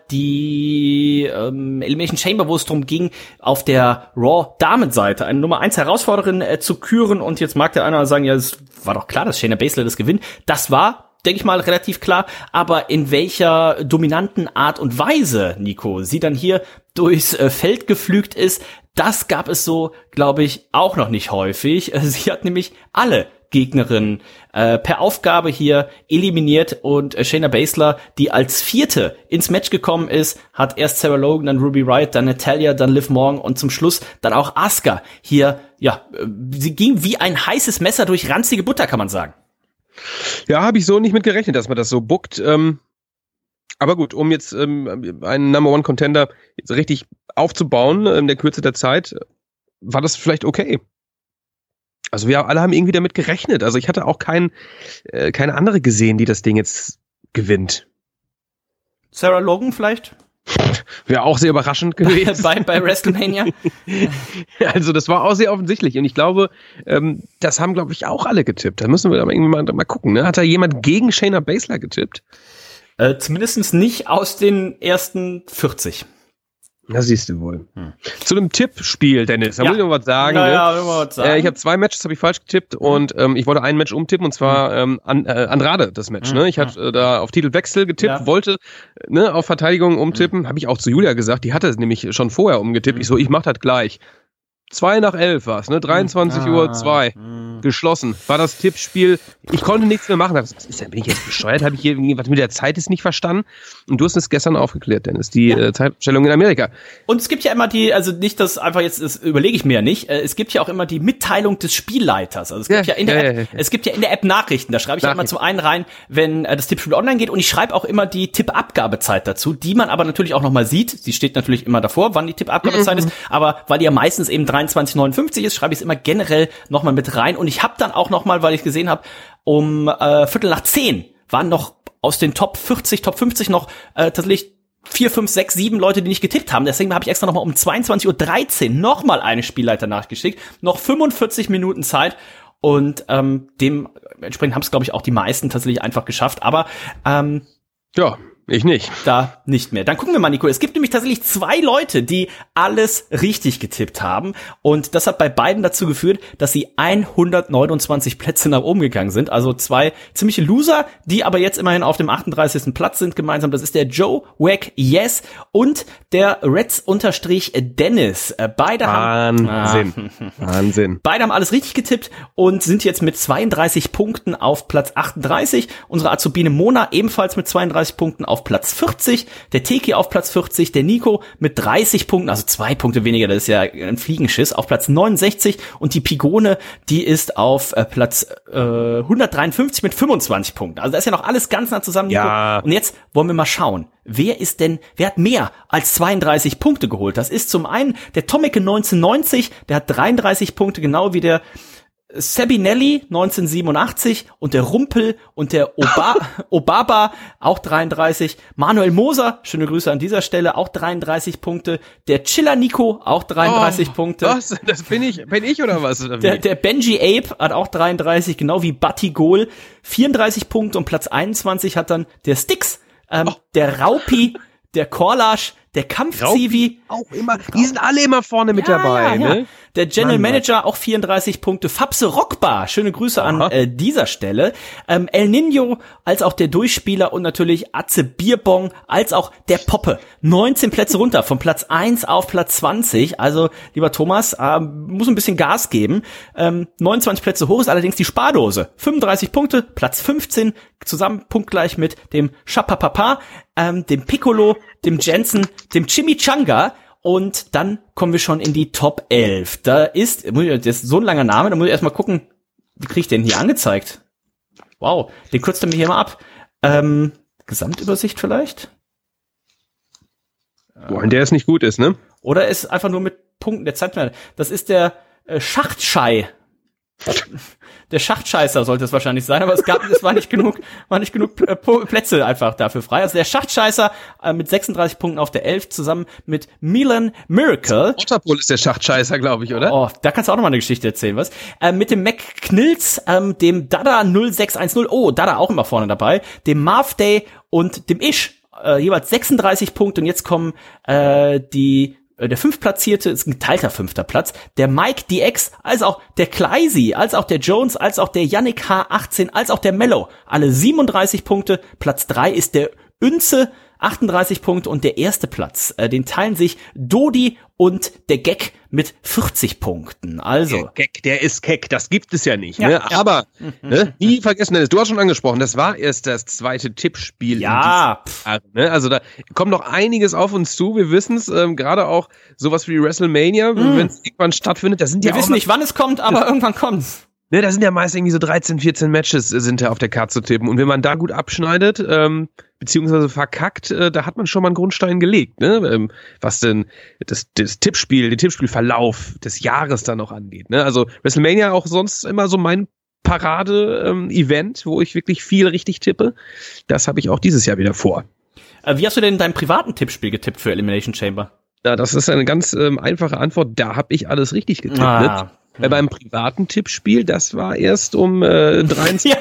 die Elimination Chamber, wo es darum ging, auf der Raw-Damenseite eine Nummer 1 Herausforderin zu küren, und jetzt mag der einer sagen, ja, es war doch klar, dass Shayna Baszler das gewinnt. Das war, denke ich mal, relativ klar, aber in welcher dominanten Art und Weise, Nico, sie dann hier durchs Feld geflügt ist, das gab es so, glaube ich, auch noch nicht häufig. Sie hat nämlich alle Gegnerinnen per Aufgabe hier eliminiert, und Shayna Baszler, die als 4. ins Match gekommen ist, hat erst Sarah Logan, dann Ruby Riott, dann Natalya, dann Liv Morgan und zum Schluss dann auch Asuka hier, ja, sie ging wie ein heißes Messer durch ranzige Butter, kann man sagen. Ja, habe ich so nicht mit gerechnet, dass man das so bookt. Aber gut, um jetzt einen Number One Contender jetzt richtig aufzubauen in der Kürze der Zeit, war das vielleicht okay. Also wir alle haben irgendwie damit gerechnet. Also ich hatte auch keine andere gesehen, die das Ding jetzt gewinnt. Sarah Logan vielleicht? Wäre auch sehr überraschend gewesen. bei WrestleMania. Also das war auch sehr offensichtlich. Und ich glaube, das haben, glaube ich, auch alle getippt. Da müssen wir aber irgendwie mal gucken. Ne? Hat da jemand gegen Shayna Baszler getippt? Zumindest nicht aus den ersten 40. Das siehst du wohl. Zu einem Tippspiel, Dennis, da muss ich noch was sagen. Ja, ne? was sagen. Ich habe 2 Matches, habe ich falsch getippt, und ich wollte ein Match umtippen, und zwar Andrade, das Match. Ne? Ich hatte da auf Titelwechsel getippt, wollte auf Verteidigung umtippen, habe ich auch zu Julia gesagt, die hatte es nämlich schon vorher umgetippt. Ich so, ich mach das gleich. 2:11 war's, ne? 23:02 Uhr. Geschlossen. War das Tippspiel. Ich konnte nichts mehr machen. Bin ich jetzt bescheuert? Habe ich hier irgendwas mit der Zeit ist nicht verstanden? Und du hast es gestern aufgeklärt, Dennis. Die Zeitumstellung in Amerika. Und es gibt ja immer also nicht das einfach jetzt, das überlege ich mir ja nicht. Es gibt ja auch immer die Mitteilung des Spielleiters. Also es gibt es gibt ja in der App Nachrichten. Da schreibe ich ja immer zum einen rein, wenn das Tippspiel online geht. Und ich schreibe auch immer die Tippabgabezeit dazu, die man aber natürlich auch nochmal sieht. Sie steht natürlich immer davor, wann die Tippabgabezeit ist. Aber weil die ja meistens eben 23:59 ist, schreibe ich es immer generell nochmal mit rein. Und ich habe dann auch nochmal, weil ich gesehen habe, um 9:15 waren noch aus den Top 40, Top 50 noch tatsächlich 4, 5, 6, 7 Leute, die nicht getippt haben. Deswegen habe ich extra nochmal um 22:13 Uhr nochmal eine Spielleiter nachgeschickt. Noch 45 Minuten Zeit. Und dementsprechend haben es, glaube ich, auch die meisten tatsächlich einfach geschafft. Aber ja, Ich nicht. Da nicht mehr. Dann gucken wir mal, Nico. Es gibt nämlich tatsächlich 2 Leute, die alles richtig getippt haben. Und das hat bei beiden dazu geführt, dass sie 129 Plätze nach oben gegangen sind. Also 2 ziemliche Loser, die aber jetzt immerhin auf dem 38. Platz sind gemeinsam. Das ist der Joe Wack Yes und der Reds-Dennis. Beide Wahnsinn. Beide haben alles richtig getippt und sind jetzt mit 32 Punkten auf Platz 38. Unsere Azubine Mona ebenfalls mit 32 Punkten auf Platz 40, der Teki auf Platz 40, der Nico mit 30 Punkten, also 2 Punkte weniger, das ist ja ein Fliegenschiss, auf Platz 69 und die Pigone, die ist auf Platz 153 mit 25 Punkten. Also da ist ja noch alles ganz nah zusammen, Nico. Ja. Und jetzt wollen wir mal schauen, wer hat mehr als 32 Punkte geholt? Das ist zum einen der Tommeke 1990, der hat 33 Punkte, genau wie der Sabinelli 1987 und der Rumpel und der Obaba auch 33. Manuel Moser, schöne Grüße an dieser Stelle, auch 33 Punkte. Der Chiller Nico, auch 33 Punkte. Was? Das bin ich oder was? Der Benji Ape hat auch 33, genau wie Batti Gohl. 34 Punkte und Platz 21 hat dann der Sticks, der Raupi, der Korlasch, der Kampf-Zivi. Auch immer. Die sind alle immer vorne mit dabei, ne? Der General Manager auch 34 Punkte. Fabse Rockbar, schöne Grüße an dieser Stelle. El Nino, als auch der Durchspieler und natürlich Atze Bierbong, als auch der Poppe. 19 Plätze runter, von Platz 1 auf Platz 20. Also, lieber Thomas, muss ein bisschen Gas geben. 29 Plätze hoch ist allerdings die Spardose. 35 Punkte, Platz 15, zusammen punktgleich mit dem Chapapapa, dem Piccolo, dem Jensen, dem Chimichanga. Und dann kommen wir schon in die Top 11. Das ist so ein langer Name, da muss ich erstmal gucken, wie kriege ich den hier angezeigt? Wow, den kürzt er mir hier mal ab. Gesamtübersicht vielleicht? Boah, der ist nicht gut ist, ne? Oder ist einfach nur mit Punkten, der zeigt mir, das ist der Schachtschei. Der Schachtscheißer sollte es wahrscheinlich sein, aber es war nicht genug Plätze einfach dafür frei. Also der Schachtscheißer mit 36 Punkten auf der 11 zusammen mit Milan Miracle. Otterpool ist der Schachtscheißer, glaube ich, oder? Oh, da kannst du auch noch mal eine Geschichte erzählen, was? Mit dem Mac Knills, dem Dada 0610, oh, Dada auch immer vorne dabei, dem Marv Day und dem Ish, jeweils 36 Punkte und jetzt kommen der 5. Platzierte ist ein geteilter 5. Platz. Der Mike DX, als auch der Kleisi, als auch der Jones, als auch der Yannick H18, als auch der Mello. Alle 37 Punkte. Platz 3 ist der Ünze, 38 Punkte. Und der 1. Platz, den teilen sich Dodi und der Gag mit 40 Punkten. Also. Der ist Keck, das gibt es ja nicht. Ja, ne? Aber nie vergessen, Dennis, du hast schon angesprochen, das war erst das 2. Tippspiel. Ja. Ne? Also da kommt noch einiges auf uns zu. Wir wissen es, gerade auch sowas wie WrestleMania, wenn es irgendwann stattfindet. Das sind Wir wissen nicht, wann es kommt, aber irgendwann kommt's. Ne, da sind ja meist irgendwie so 13, 14 Matches sind da auf der Karte zu tippen. Und wenn man da gut abschneidet, beziehungsweise verkackt, da hat man schon mal einen Grundstein gelegt, ne? Was denn das Tippspiel, den Tippspielverlauf des Jahres dann noch angeht. Ne? Also WrestleMania auch sonst immer so mein Parade-Event, wo ich wirklich viel richtig tippe. Das habe ich auch dieses Jahr wieder vor. Wie hast du denn in deinem privaten Tippspiel getippt für Elimination Chamber? Ja, das ist eine ganz einfache Antwort. Da habe ich alles richtig getippt. Ne? Beim privaten Tippspiel, das war erst um 23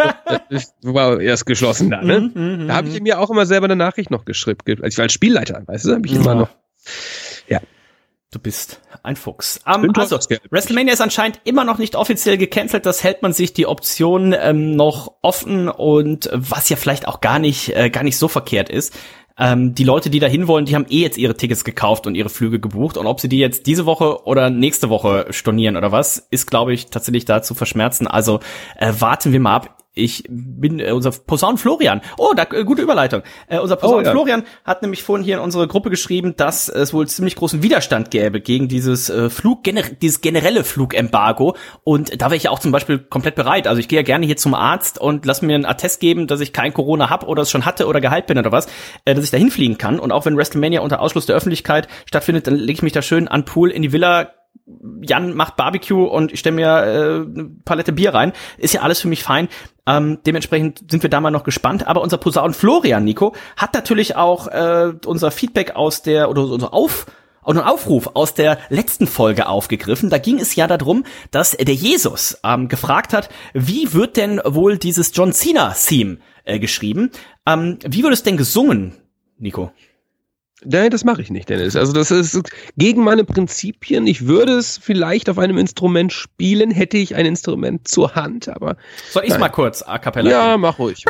war erst geschlossen da, ne? Da habe ich mir auch immer selber eine Nachricht noch geschrieben. Also ich war als Spielleiter, weißt du, habe ich immer noch. Ja. Du bist ein Fuchs. Also, WrestleMania ist anscheinend immer noch nicht offiziell gecancelt. Das hält man sich die Option noch offen und was ja vielleicht auch gar nicht so verkehrt ist. Die Leute, die da hinwollen, die haben jetzt ihre Tickets gekauft und ihre Flüge gebucht. Und ob sie die jetzt diese Woche oder nächste Woche stornieren oder was, ist, glaube ich, tatsächlich da zu verschmerzen. Also warten wir mal ab. Ich bin unser Posaun Florian. Oh, gute Überleitung. Unser Posaun Florian hat nämlich vorhin hier in unsere Gruppe geschrieben, dass es wohl ziemlich großen Widerstand gäbe gegen dieses dieses generelle Flugembargo. Und da wäre ich ja auch zum Beispiel komplett bereit. Also ich gehe ja gerne hier zum Arzt und lass mir einen Attest geben, dass ich kein Corona habe oder es schon hatte oder geheilt bin oder was, dass ich da hinfliegen kann. Und auch wenn WrestleMania unter Ausschluss der Öffentlichkeit stattfindet, dann lege ich mich da schön an Pool in die Villa. Jan macht Barbecue und ich stelle mir eine Palette Bier rein. Ist ja alles für mich fein. Dementsprechend sind wir da mal noch gespannt. Aber unser Posaun Florian, Nico, hat natürlich auch unser Feedback unser Aufruf aus der letzten Folge aufgegriffen. Da ging es ja darum, dass der Jesus gefragt hat, wie wird denn wohl dieses John Cena-Theme geschrieben. Wie wird es denn gesungen, Nico? Nein, das mache ich nicht, Dennis. Also das ist gegen meine Prinzipien. Ich würde es vielleicht auf einem Instrument spielen, hätte ich ein Instrument zur Hand, aber... Soll ich mal kurz a cappella? Ja, mach ruhig.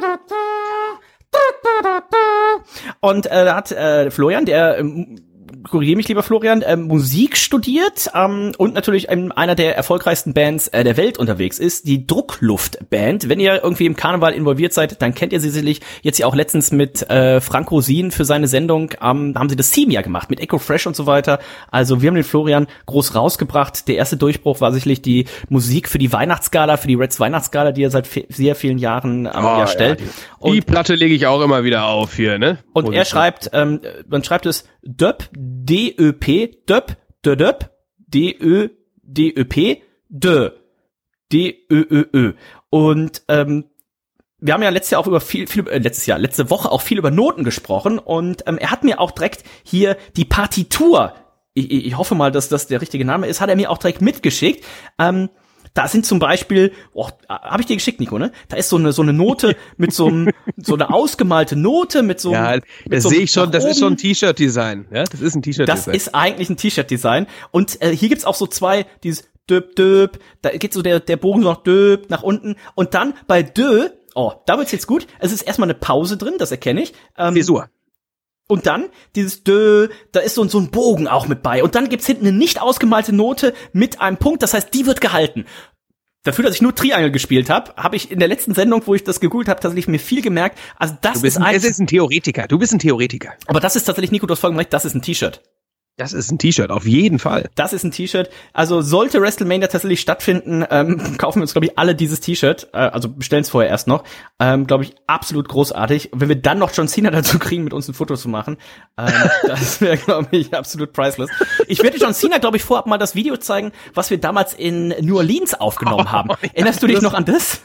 Und da hat Florian, der korrigiere mich, lieber Florian, Musik studiert und natürlich einer der erfolgreichsten Bands der Welt unterwegs ist, die Druckluft-Band. Wenn ihr irgendwie im Karneval involviert seid, dann kennt ihr sie sicherlich. Jetzt ja auch letztens mit Frank Rosin für seine Sendung, haben sie das Theme ja gemacht, mit Echo Fresh und so weiter. Also wir haben den Florian groß rausgebracht. Der erste Durchbruch war sicherlich die Musik für die Weihnachtsgala, für die Reds Weihnachtsgala, die er seit sehr vielen Jahren stellt. Ja, die Platte lege ich auch immer wieder auf hier, ne? Und er schreibt, man schreibt es Döp, D-Ö-P, Döp, Döp, D-Ö-D-Ö-P, Dö, D-Ö-Ö-Ö. Und wir haben ja letzte Woche auch viel über Noten gesprochen und er hat mir auch direkt hier die Partitur, ich hoffe mal, dass das der richtige Name ist, hat er mir auch direkt mitgeschickt. Da sind zum Beispiel, habe ich dir geschickt, Nico, ne? Da ist so eine Note mit so eine ausgemalte Note mit so ja, das sehe ich schon. Das ist schon ein T-Shirt-Design. Ja, das ist ein T-Shirt-Design. Das ist eigentlich ein T-Shirt-Design. Und hier gibt's auch so zwei, dieses Döp, Döp. Da geht so der Bogen so nach Döp nach unten. Und dann bei Dö, da wird's jetzt gut. Es ist erstmal eine Pause drin, das erkenne ich. Visur. Und dann dieses Dö, da ist so ein Bogen auch mit bei. Und dann gibt's hinten eine nicht ausgemalte Note mit einem Punkt. Das heißt, die wird gehalten. Dafür, dass ich nur Triangle gespielt habe ich in der letzten Sendung, wo ich das gegoogelt habe, tatsächlich mir viel gemerkt. Also das ist ein Theoretiker. Du bist ein Theoretiker. Aber das ist tatsächlich, Nico, du hast vollkommen recht, das ist ein T-Shirt. Das ist ein T-Shirt, auf jeden Fall. Das ist ein T-Shirt. Also sollte WrestleMania tatsächlich stattfinden, kaufen wir uns, glaube ich, alle dieses T-Shirt. Also bestellen es vorher erst noch. Glaube ich, absolut großartig. Wenn wir dann noch John Cena dazu kriegen, mit uns ein Foto zu machen, das wäre, glaube ich, absolut priceless. Ich werde John Cena, glaube ich, vorab mal das Video zeigen, was wir damals in New Orleans aufgenommen haben. Erinnerst du dich noch an das?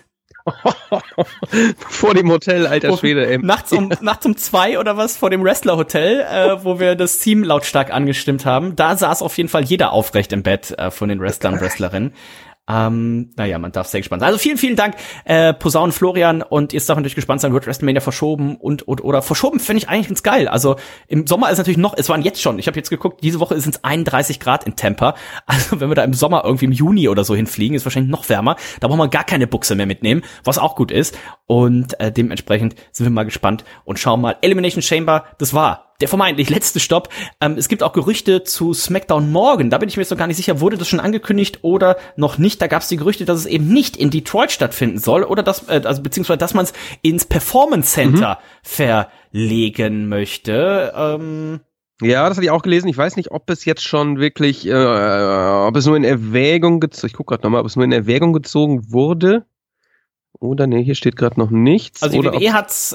Vor dem Hotel, alter Schwede, ey. Nachts um 2 oder was, vor dem Wrestler-Hotel, wo wir das Team lautstark angestimmt haben. Da saß auf jeden Fall jeder aufrecht im Bett von den Wrestlern und Wrestlerinnen. Naja, man darf sehr gespannt sein. Also vielen, vielen Dank, Posaunen Florian, und jetzt darf man natürlich gespannt sein, wird WrestleMania verschoben oder verschoben, finde ich eigentlich ganz geil. Also im Sommer ist natürlich noch, es waren jetzt schon, ich habe jetzt geguckt, diese Woche sind es 31 Grad in Tampa. Also wenn wir da im Sommer irgendwie im Juni oder so hinfliegen, ist wahrscheinlich noch wärmer. Da brauchen wir gar keine Buchse mehr mitnehmen, was auch gut ist. Und dementsprechend sind wir mal gespannt und schauen mal. Elimination Chamber, das war der vermeintlich letzte Stopp. Es gibt auch Gerüchte zu SmackDown morgen. Da bin ich mir jetzt noch gar nicht sicher, wurde das schon angekündigt oder noch nicht. Da gab es die Gerüchte, dass es eben nicht in Detroit stattfinden soll oder beziehungsweise dass man es ins Performance Center verlegen möchte. Ja, das hatte ich auch gelesen. Ich weiß nicht, ob es jetzt schon wirklich, ob es nur in Erwägung gezogen, ich gucke gerade nochmal, ob es nur in Erwägung gezogen wurde. Oder nee, hier steht gerade noch nichts. Also die WWE hat's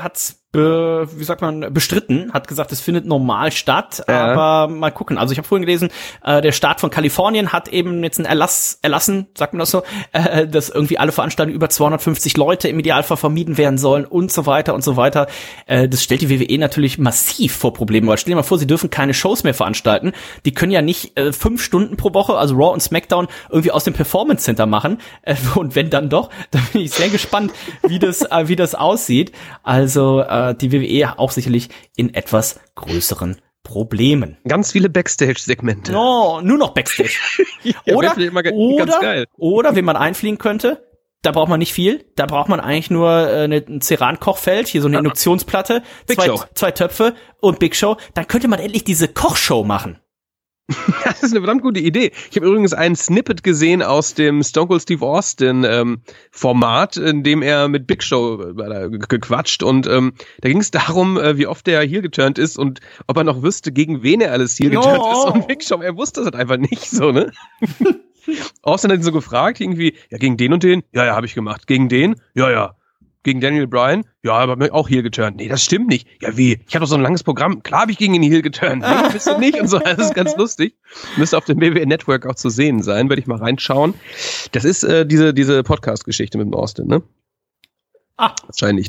bestritten, hat gesagt, es findet normal statt, aber mal gucken. Also ich habe vorhin gelesen, der Staat von Kalifornien hat eben jetzt einen erlassen, sagt man das so, dass irgendwie alle Veranstaltungen über 250 Leute im Idealfall vermieden werden sollen und so weiter und so weiter. Das stellt die WWE natürlich massiv vor Probleme, weil stell dir mal vor, sie dürfen keine Shows mehr veranstalten. Die können ja nicht 5 Stunden pro Woche, also Raw und SmackDown, irgendwie aus dem Performance Center machen. Und wenn dann doch, dann bin ich sehr gespannt, wie das aussieht. Also die WWE auch sicherlich in etwas größeren Problemen. Ganz viele Backstage-Segmente. No, nur noch Backstage. Ja, ganz geil. Oder, wenn man einfliegen könnte, da braucht man nicht viel. Da braucht man eigentlich nur ein Ceran-Kochfeld, hier so eine Induktionsplatte, zwei Töpfe und Big Show. Dann könnte man endlich diese Kochshow machen. Das ist eine verdammt gute Idee. Ich habe übrigens einen Snippet gesehen aus dem Stone Cold Steve Austin Format, in dem er mit Big Show gequatscht, und da ging es darum, wie oft er heel geturnt ist und ob er noch wüsste, gegen wen er alles heel geturnt ist, und Big Show, er wusste das halt einfach nicht so, ne? Austin hat ihn so gefragt, irgendwie, ja, gegen den und den? Ja, habe ich gemacht. Gegen den? Ja. Gegen Daniel Bryan? Ja, aber auch heel geturnt. Nee, das stimmt nicht. Ja, wie? Ich habe doch so ein langes Programm. Klar habe ich gegen ihn heel geturnt. Nee, bist du nicht? Und so, das ist ganz lustig. Müsste auf dem WWE Network auch zu sehen sein. Werde ich mal reinschauen. Das ist diese Podcast-Geschichte mit dem Austin, ne? Wahrscheinlich, ne?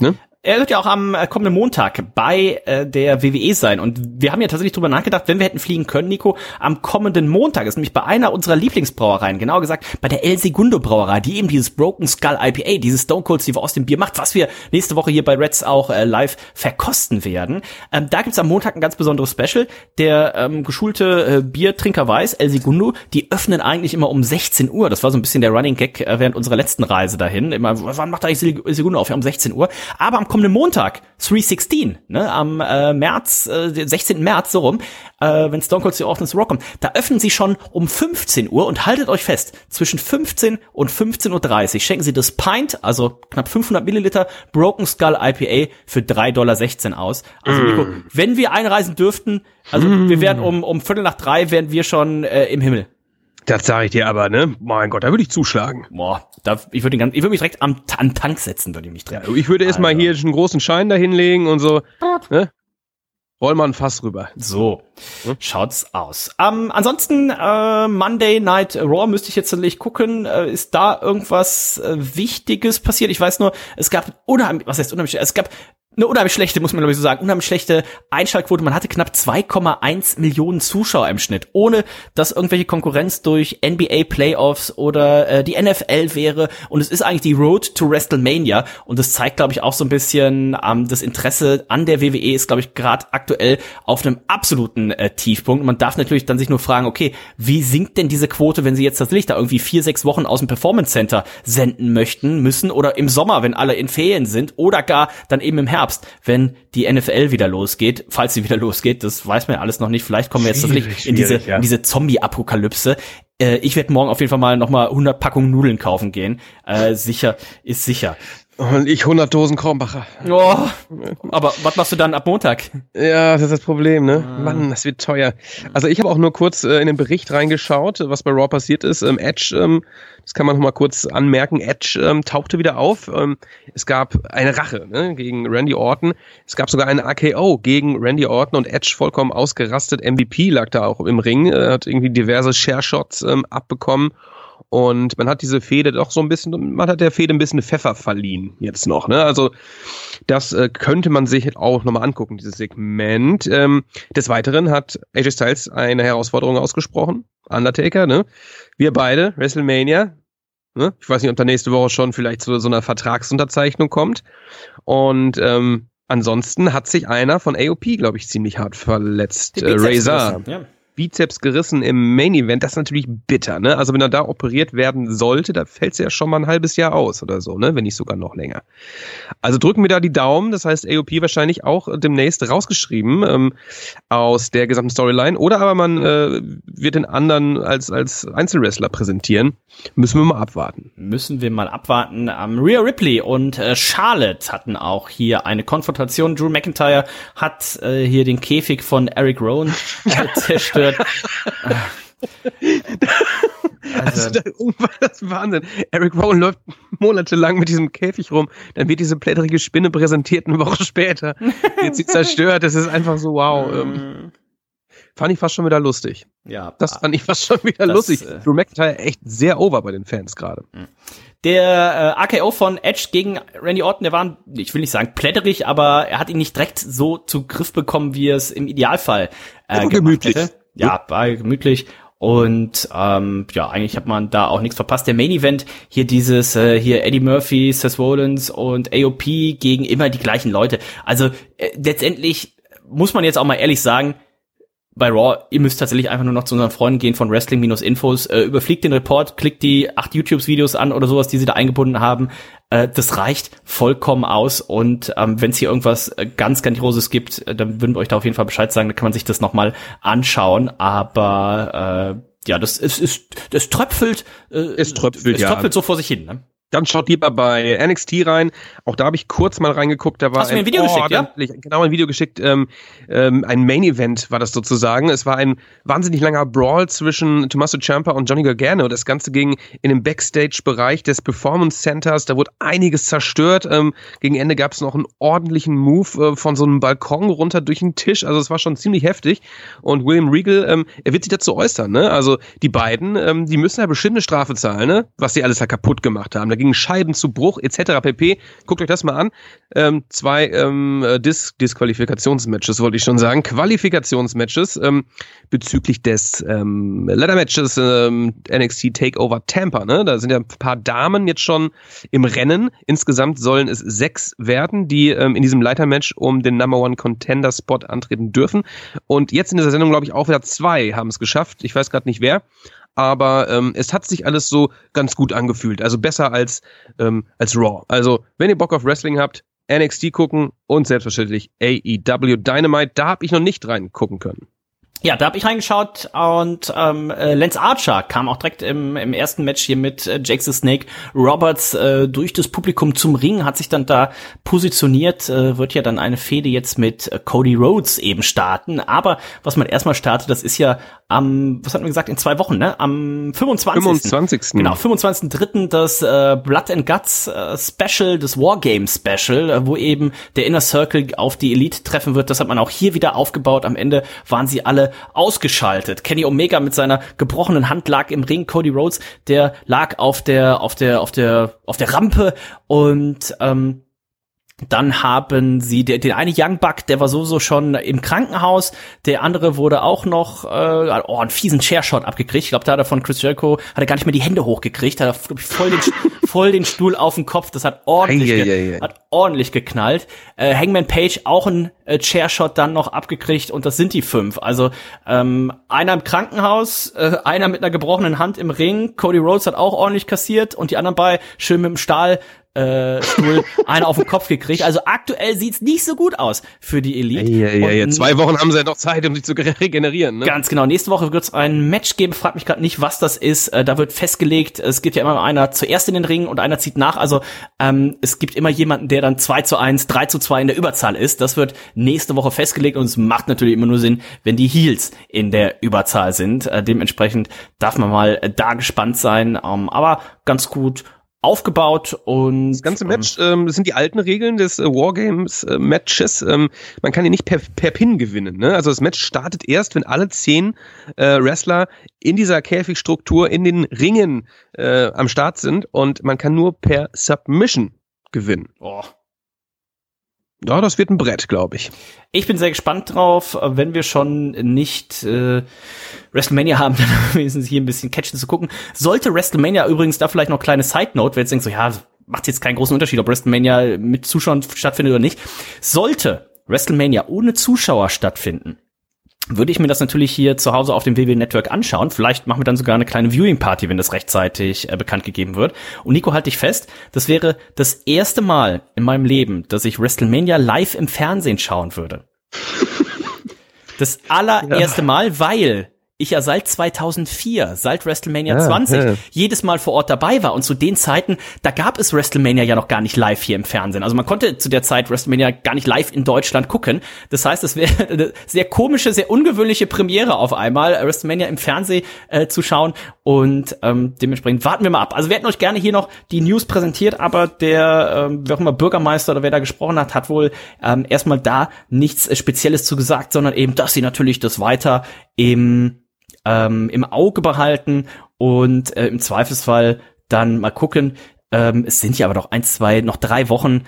er wird ja auch am kommenden Montag bei der WWE sein. Und wir haben ja tatsächlich drüber nachgedacht, wenn wir hätten fliegen können, Nico, am kommenden Montag ist nämlich bei einer unserer Lieblingsbrauereien, genauer gesagt bei der El Segundo Brauerei, die eben dieses Broken Skull IPA, dieses Stone Cold Steve Austin Bier macht, was wir nächste Woche hier bei Reds auch live verkosten werden. Da gibt's am Montag ein ganz besonderes Special. Der geschulte Biertrinker weiß, El Segundo, die öffnen eigentlich immer um 16 Uhr. Das war so ein bisschen der Running Gag während unserer letzten Reise dahin. Immer, wann macht eigentlich El Segundo auf? Ja, um 16 Uhr. Aber am kommenden Montag, 3/16, ne, am 16. März, so rum, wenn Stone Cold Steve Austin Rock kommt, da öffnen sie schon um 15 Uhr und haltet euch fest, zwischen 15 und 15:30 Uhr schenken sie das Pint, also knapp 500 Milliliter Broken Skull IPA für $3,16 aus. Also Nico, wenn wir einreisen dürften, also wir werden um 2:45 wären wir schon im Himmel. Das sage ich dir aber, ne? Mein Gott, da würde ich zuschlagen. Boah, ich würde mich direkt an Tank setzen, würde ich mich drin. Ja, ich würde erstmal hier einen großen Schein da hinlegen und so, ne? Roll mal ein Fass rüber. So, schaut's aus. Ansonsten, Monday Night Raw müsste ich jetzt tatsächlich gucken. Ist da irgendwas Wichtiges passiert? Ich weiß nur, es gab es gab eine unheimlich schlechte, muss man glaube ich so sagen, unheimlich schlechte Einschaltquote. Man hatte knapp 2,1 Millionen Zuschauer im Schnitt, ohne dass irgendwelche Konkurrenz durch NBA Playoffs oder die NFL wäre. Und es ist eigentlich die Road to WrestleMania. Und das zeigt, glaube ich, auch so ein bisschen das Interesse an der WWE ist, glaube ich, gerade aktuell auf einem absoluten Tiefpunkt. Man darf natürlich dann sich nur fragen, okay, wie sinkt denn diese Quote, wenn sie jetzt tatsächlich da irgendwie 4-6 Wochen aus dem Performance Center senden müssen oder im Sommer, wenn alle in Ferien sind oder gar dann eben im Herbst, wenn die NFL wieder losgeht, falls sie wieder losgeht, das weiß man ja alles noch nicht. Vielleicht kommen wir jetzt tatsächlich in diese Zombie-Apokalypse. Ich werde morgen auf jeden Fall mal nochmal 100 Packungen Nudeln kaufen gehen. Sicher ist sicher. Und ich 100 Dosen Kronbacher. Oh, aber was machst du dann ab Montag? Ja, das ist das Problem, ne? Mann, das wird teuer. Also ich habe auch nur kurz in den Bericht reingeschaut, was bei Raw passiert ist. Edge, das kann man noch mal kurz anmerken, Edge tauchte wieder auf. Es gab eine Rache, ne, gegen Randy Orton. Es gab sogar eine RKO gegen Randy Orton und Edge vollkommen ausgerastet. MVP lag da auch im Ring, hat irgendwie diverse Share-Shots abbekommen. Und man hat diese Fehde doch so ein bisschen, man hat der Fehde ein bisschen Pfeffer verliehen jetzt noch, ne? Also das könnte man sich auch nochmal angucken, dieses Segment. Des Weiteren hat AJ Styles eine Herausforderung ausgesprochen, Undertaker, ne? Wir beide, WrestleMania, ne? Ich weiß nicht, ob da nächste Woche schon vielleicht zu so einer Vertragsunterzeichnung kommt. Und ansonsten hat sich einer von AOP, glaube ich, ziemlich hart verletzt. Razor. Ja. Bizeps gerissen im Main Event, das ist natürlich bitter, ne? Also wenn er da operiert werden sollte, da fällt es ja schon mal ein halbes Jahr aus oder so, ne? Wenn nicht sogar noch länger. Also drücken wir da die Daumen, das heißt AOP wahrscheinlich auch demnächst rausgeschrieben aus der gesamten Storyline, oder aber man wird den anderen als Einzelwrestler präsentieren. Müssen wir mal abwarten. Rhea Ripley und Charlotte hatten auch hier eine Konfrontation. Drew McIntyre hat hier den Käfig von Eric Rowan zerstört. Also das ist Wahnsinn. Eric Rowan läuft monatelang mit diesem Käfig rum, dann wird diese blätterige Spinne präsentiert eine Woche später. Jetzt sie zerstört, das ist einfach so wow. Fand ich fast schon wieder lustig. Ja. Das fand ich fast schon wieder lustig. Drew McIntyre echt sehr over bei den Fans gerade. Der RKO von Edge gegen Randy Orton, der war, ich will nicht sagen plätterig, aber er hat ihn nicht direkt so zu Griff bekommen, wie er es im Idealfall gemütlich hätte. Ja, war gemütlich. Und eigentlich hat man da auch nichts verpasst. Der Main Event, hier Eddie Murphy, Seth Rollins und AOP gegen immer die gleichen Leute. Also letztendlich muss man jetzt auch mal ehrlich sagen, bei Raw, ihr müsst tatsächlich einfach nur noch zu unseren Freunden gehen von Wrestling-Infos, überfliegt den Report, klickt die 8 YouTube-Videos an oder sowas, die sie da eingebunden haben. Das reicht vollkommen aus, und wenn es hier irgendwas ganz Grandioses gibt, dann würden wir euch da auf jeden Fall Bescheid sagen, dann kann man sich das nochmal anschauen, aber das tröpfelt. Es tröpfelt so vor sich hin, ne? Dann schaut lieber bei NXT rein. Auch da habe ich kurz mal reingeguckt. Da war Hast du mir ein Video geschickt, ja? Genau, ein Video geschickt. Ein Main-Event war das sozusagen. Es war ein wahnsinnig langer Brawl zwischen Tommaso Ciampa und Johnny Gargano. Das Ganze ging in den Backstage-Bereich des Performance Centers. Da wurde einiges zerstört. Gegen Ende gab es noch einen ordentlichen Move von so einem Balkon runter durch den Tisch. Also es war schon ziemlich heftig. Und William Regal, er wird sich dazu äußern, ne? Also die beiden, die müssen ja bestimmt eine Strafe zahlen, ne? Was sie alles da kaputt gemacht haben. Da ging ging Scheiben zu Bruch etc. pp. Guckt euch das mal an. 2 Disqualifikationsmatches, wollte ich schon sagen. Qualifikationsmatches bezüglich des Ladder-Matches NXT TakeOver Tampa. Ne? Da sind ja ein paar Damen jetzt schon im Rennen. Insgesamt sollen es 6 werden, die in diesem Leitermatch um den Number One Contender Spot antreten dürfen. Und jetzt in dieser Sendung, glaube ich, auch wieder 2 haben es geschafft. Ich weiß gerade nicht wer. Aber es hat sich alles so ganz gut angefühlt. Also besser als Raw. Also, wenn ihr Bock auf Wrestling habt, NXT gucken und selbstverständlich AEW Dynamite. Da habe ich noch nicht reingucken können. Ja, da habe ich reingeschaut und Lance Archer kam auch direkt im ersten Match hier mit Jake the Snake Roberts durch das Publikum zum Ring, hat sich dann da positioniert, wird ja dann eine Fehde jetzt mit Cody Rhodes eben starten. Aber was man erstmal startet, das ist ja was hatten wir gesagt, in 2 Wochen, ne? Am 25. Genau, 25.3. das Blood and Guts Special, das Wargame Special, wo eben der Inner Circle auf die Elite treffen wird. Das hat man auch hier wieder aufgebaut. Am Ende waren sie alle ausgeschaltet. Kenny Omega mit seiner gebrochenen Hand lag im Ring. Cody Rhodes, der lag auf der Rampe und dann haben sie den eine Young Buck, der war sowieso schon im Krankenhaus. Der andere wurde auch noch einen fiesen Chairshot abgekriegt. Ich glaube, da hat er von Chris Jericho gar nicht mehr die Hände hochgekriegt. Da hat er voll den Stuhl auf den Kopf. Das hat ordentlich geknallt. Hangman Page auch ein Chairshot dann noch abgekriegt und das sind die 5. Also einer im Krankenhaus, einer mit einer gebrochenen Hand im Ring. Cody Rhodes hat auch ordentlich kassiert und die anderen bei schön mit dem Stahlstuhl einer auf den Kopf gekriegt. Also aktuell sieht's nicht so gut aus für die Elite. 2 Wochen haben sie ja noch Zeit, um sich zu regenerieren. Ne? Ganz genau. Nächste Woche wird's ein Match geben. Frag mich gerade nicht, was das ist. Da wird festgelegt, es geht ja immer einer zuerst in den Ring und einer zieht nach. Also es gibt immer jemanden, der dann 2:1, 3:2 in der Überzahl ist. Das wird nächste Woche festgelegt und es macht natürlich immer nur Sinn, wenn die Heels in der Überzahl sind. Dementsprechend darf man mal da gespannt sein. Aber ganz gut aufgebaut und das ganze Match sind die alten Regeln des Wargames Matches. Man kann hier nicht per Pin gewinnen. Ne? Also das Match startet erst, wenn alle 10 Wrestler in dieser Käfigstruktur in den Ringen am Start sind und man kann nur per Submission gewinnen. Oh. Ja, das wird ein Brett, glaube ich. Ich bin sehr gespannt drauf, wenn wir schon nicht WrestleMania haben, dann wenigstens hier ein bisschen Catchen zu gucken. Sollte WrestleMania übrigens, da vielleicht noch kleine Side-Note, wer jetzt denkt so, ja, macht jetzt keinen großen Unterschied, ob WrestleMania mit Zuschauern stattfindet oder nicht. Sollte WrestleMania ohne Zuschauer stattfinden, würde ich mir das natürlich hier zu Hause auf dem WWE Network anschauen. Vielleicht machen wir dann sogar eine kleine Viewing-Party, wenn das rechtzeitig bekannt gegeben wird. Und Nico, halt dich fest, das wäre das erste Mal in meinem Leben, dass ich WrestleMania live im Fernsehen schauen würde. Das allererste Mal, weil ich ja seit 2004, seit WrestleMania 20, jedes Mal vor Ort dabei war. Und zu den Zeiten, da gab es WrestleMania ja noch gar nicht live hier im Fernsehen. Also man konnte zu der Zeit WrestleMania gar nicht live in Deutschland gucken. Das heißt, es wäre eine sehr komische, sehr ungewöhnliche Premiere auf einmal, WrestleMania im Fernsehen zu schauen. Und dementsprechend warten wir mal ab. Also wir hätten euch gerne hier noch die News präsentiert, aber der, wer auch immer Bürgermeister oder wer da gesprochen hat wohl erstmal da nichts Spezielles zu gesagt, sondern eben, dass sie natürlich das weiter im Auge behalten und im Zweifelsfall dann mal gucken. Es sind ja aber doch 1, 2, noch 3 Wochen.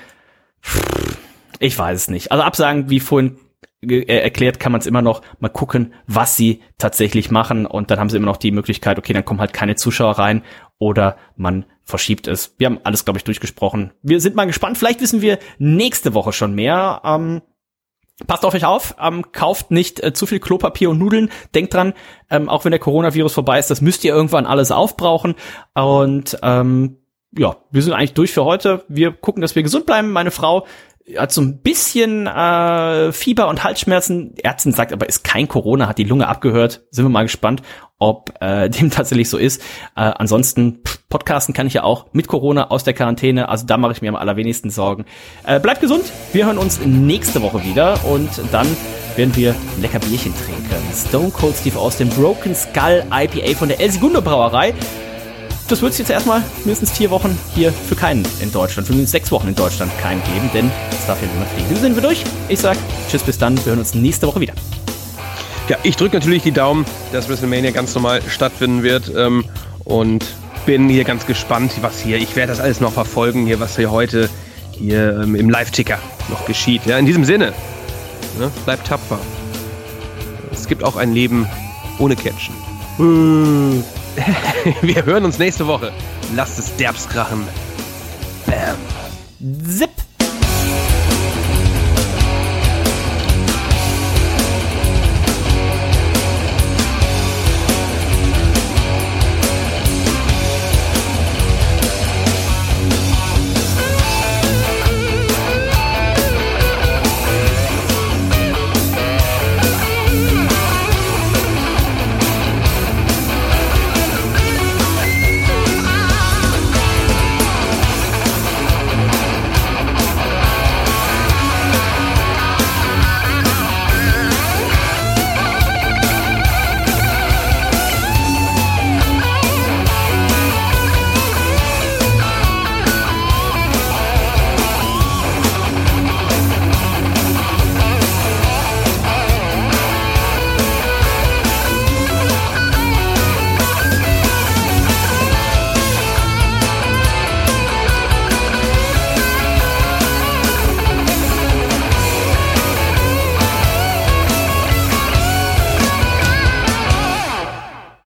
Ich weiß es nicht. Also absagen, wie vorhin erklärt, kann man es immer noch mal gucken, was sie tatsächlich machen. Und dann haben sie immer noch die Möglichkeit, okay, dann kommen halt keine Zuschauer rein oder man verschiebt es. Wir haben alles, glaube ich, durchgesprochen. Wir sind mal gespannt. Vielleicht wissen wir nächste Woche schon mehr. Passt auf euch auf, kauft nicht zu viel Klopapier und Nudeln. Denkt dran, auch wenn der Coronavirus vorbei ist, das müsst ihr irgendwann alles aufbrauchen. Und ja, wir sind eigentlich durch für heute. Wir gucken, dass wir gesund bleiben. Meine Frau hat so ein bisschen Fieber und Halsschmerzen. Ärztin sagt aber, ist kein Corona, hat die Lunge abgehört. Sind wir mal gespannt, ob dem tatsächlich so ist. Ansonsten, podcasten kann ich ja auch mit Corona aus der Quarantäne. Also da mache ich mir am allerwenigsten Sorgen. Bleibt gesund. Wir hören uns nächste Woche wieder. Und dann werden wir lecker Bierchen trinken. Stone Cold Steve Austin, Broken Skull IPA von der El Segundo Brauerei. Das wird es jetzt erstmal mindestens 4 Wochen hier für keinen in Deutschland, für mindestens 6 Wochen in Deutschland keinen geben, denn es darf ja niemand fliegen. Wir sind durch. Ich sag tschüss, bis dann. Wir hören uns nächste Woche wieder. Ja, ich drücke natürlich die Daumen, dass WrestleMania ganz normal stattfinden wird. Und bin hier ganz gespannt, ich werde das alles noch verfolgen, hier, was hier heute hier im Live-Ticker noch geschieht. Ja, in diesem Sinne, ne, bleibt tapfer. Es gibt auch ein Leben ohne Catchen. Wir hören uns nächste Woche. Lasst es derbs krachen. Bam. Zip.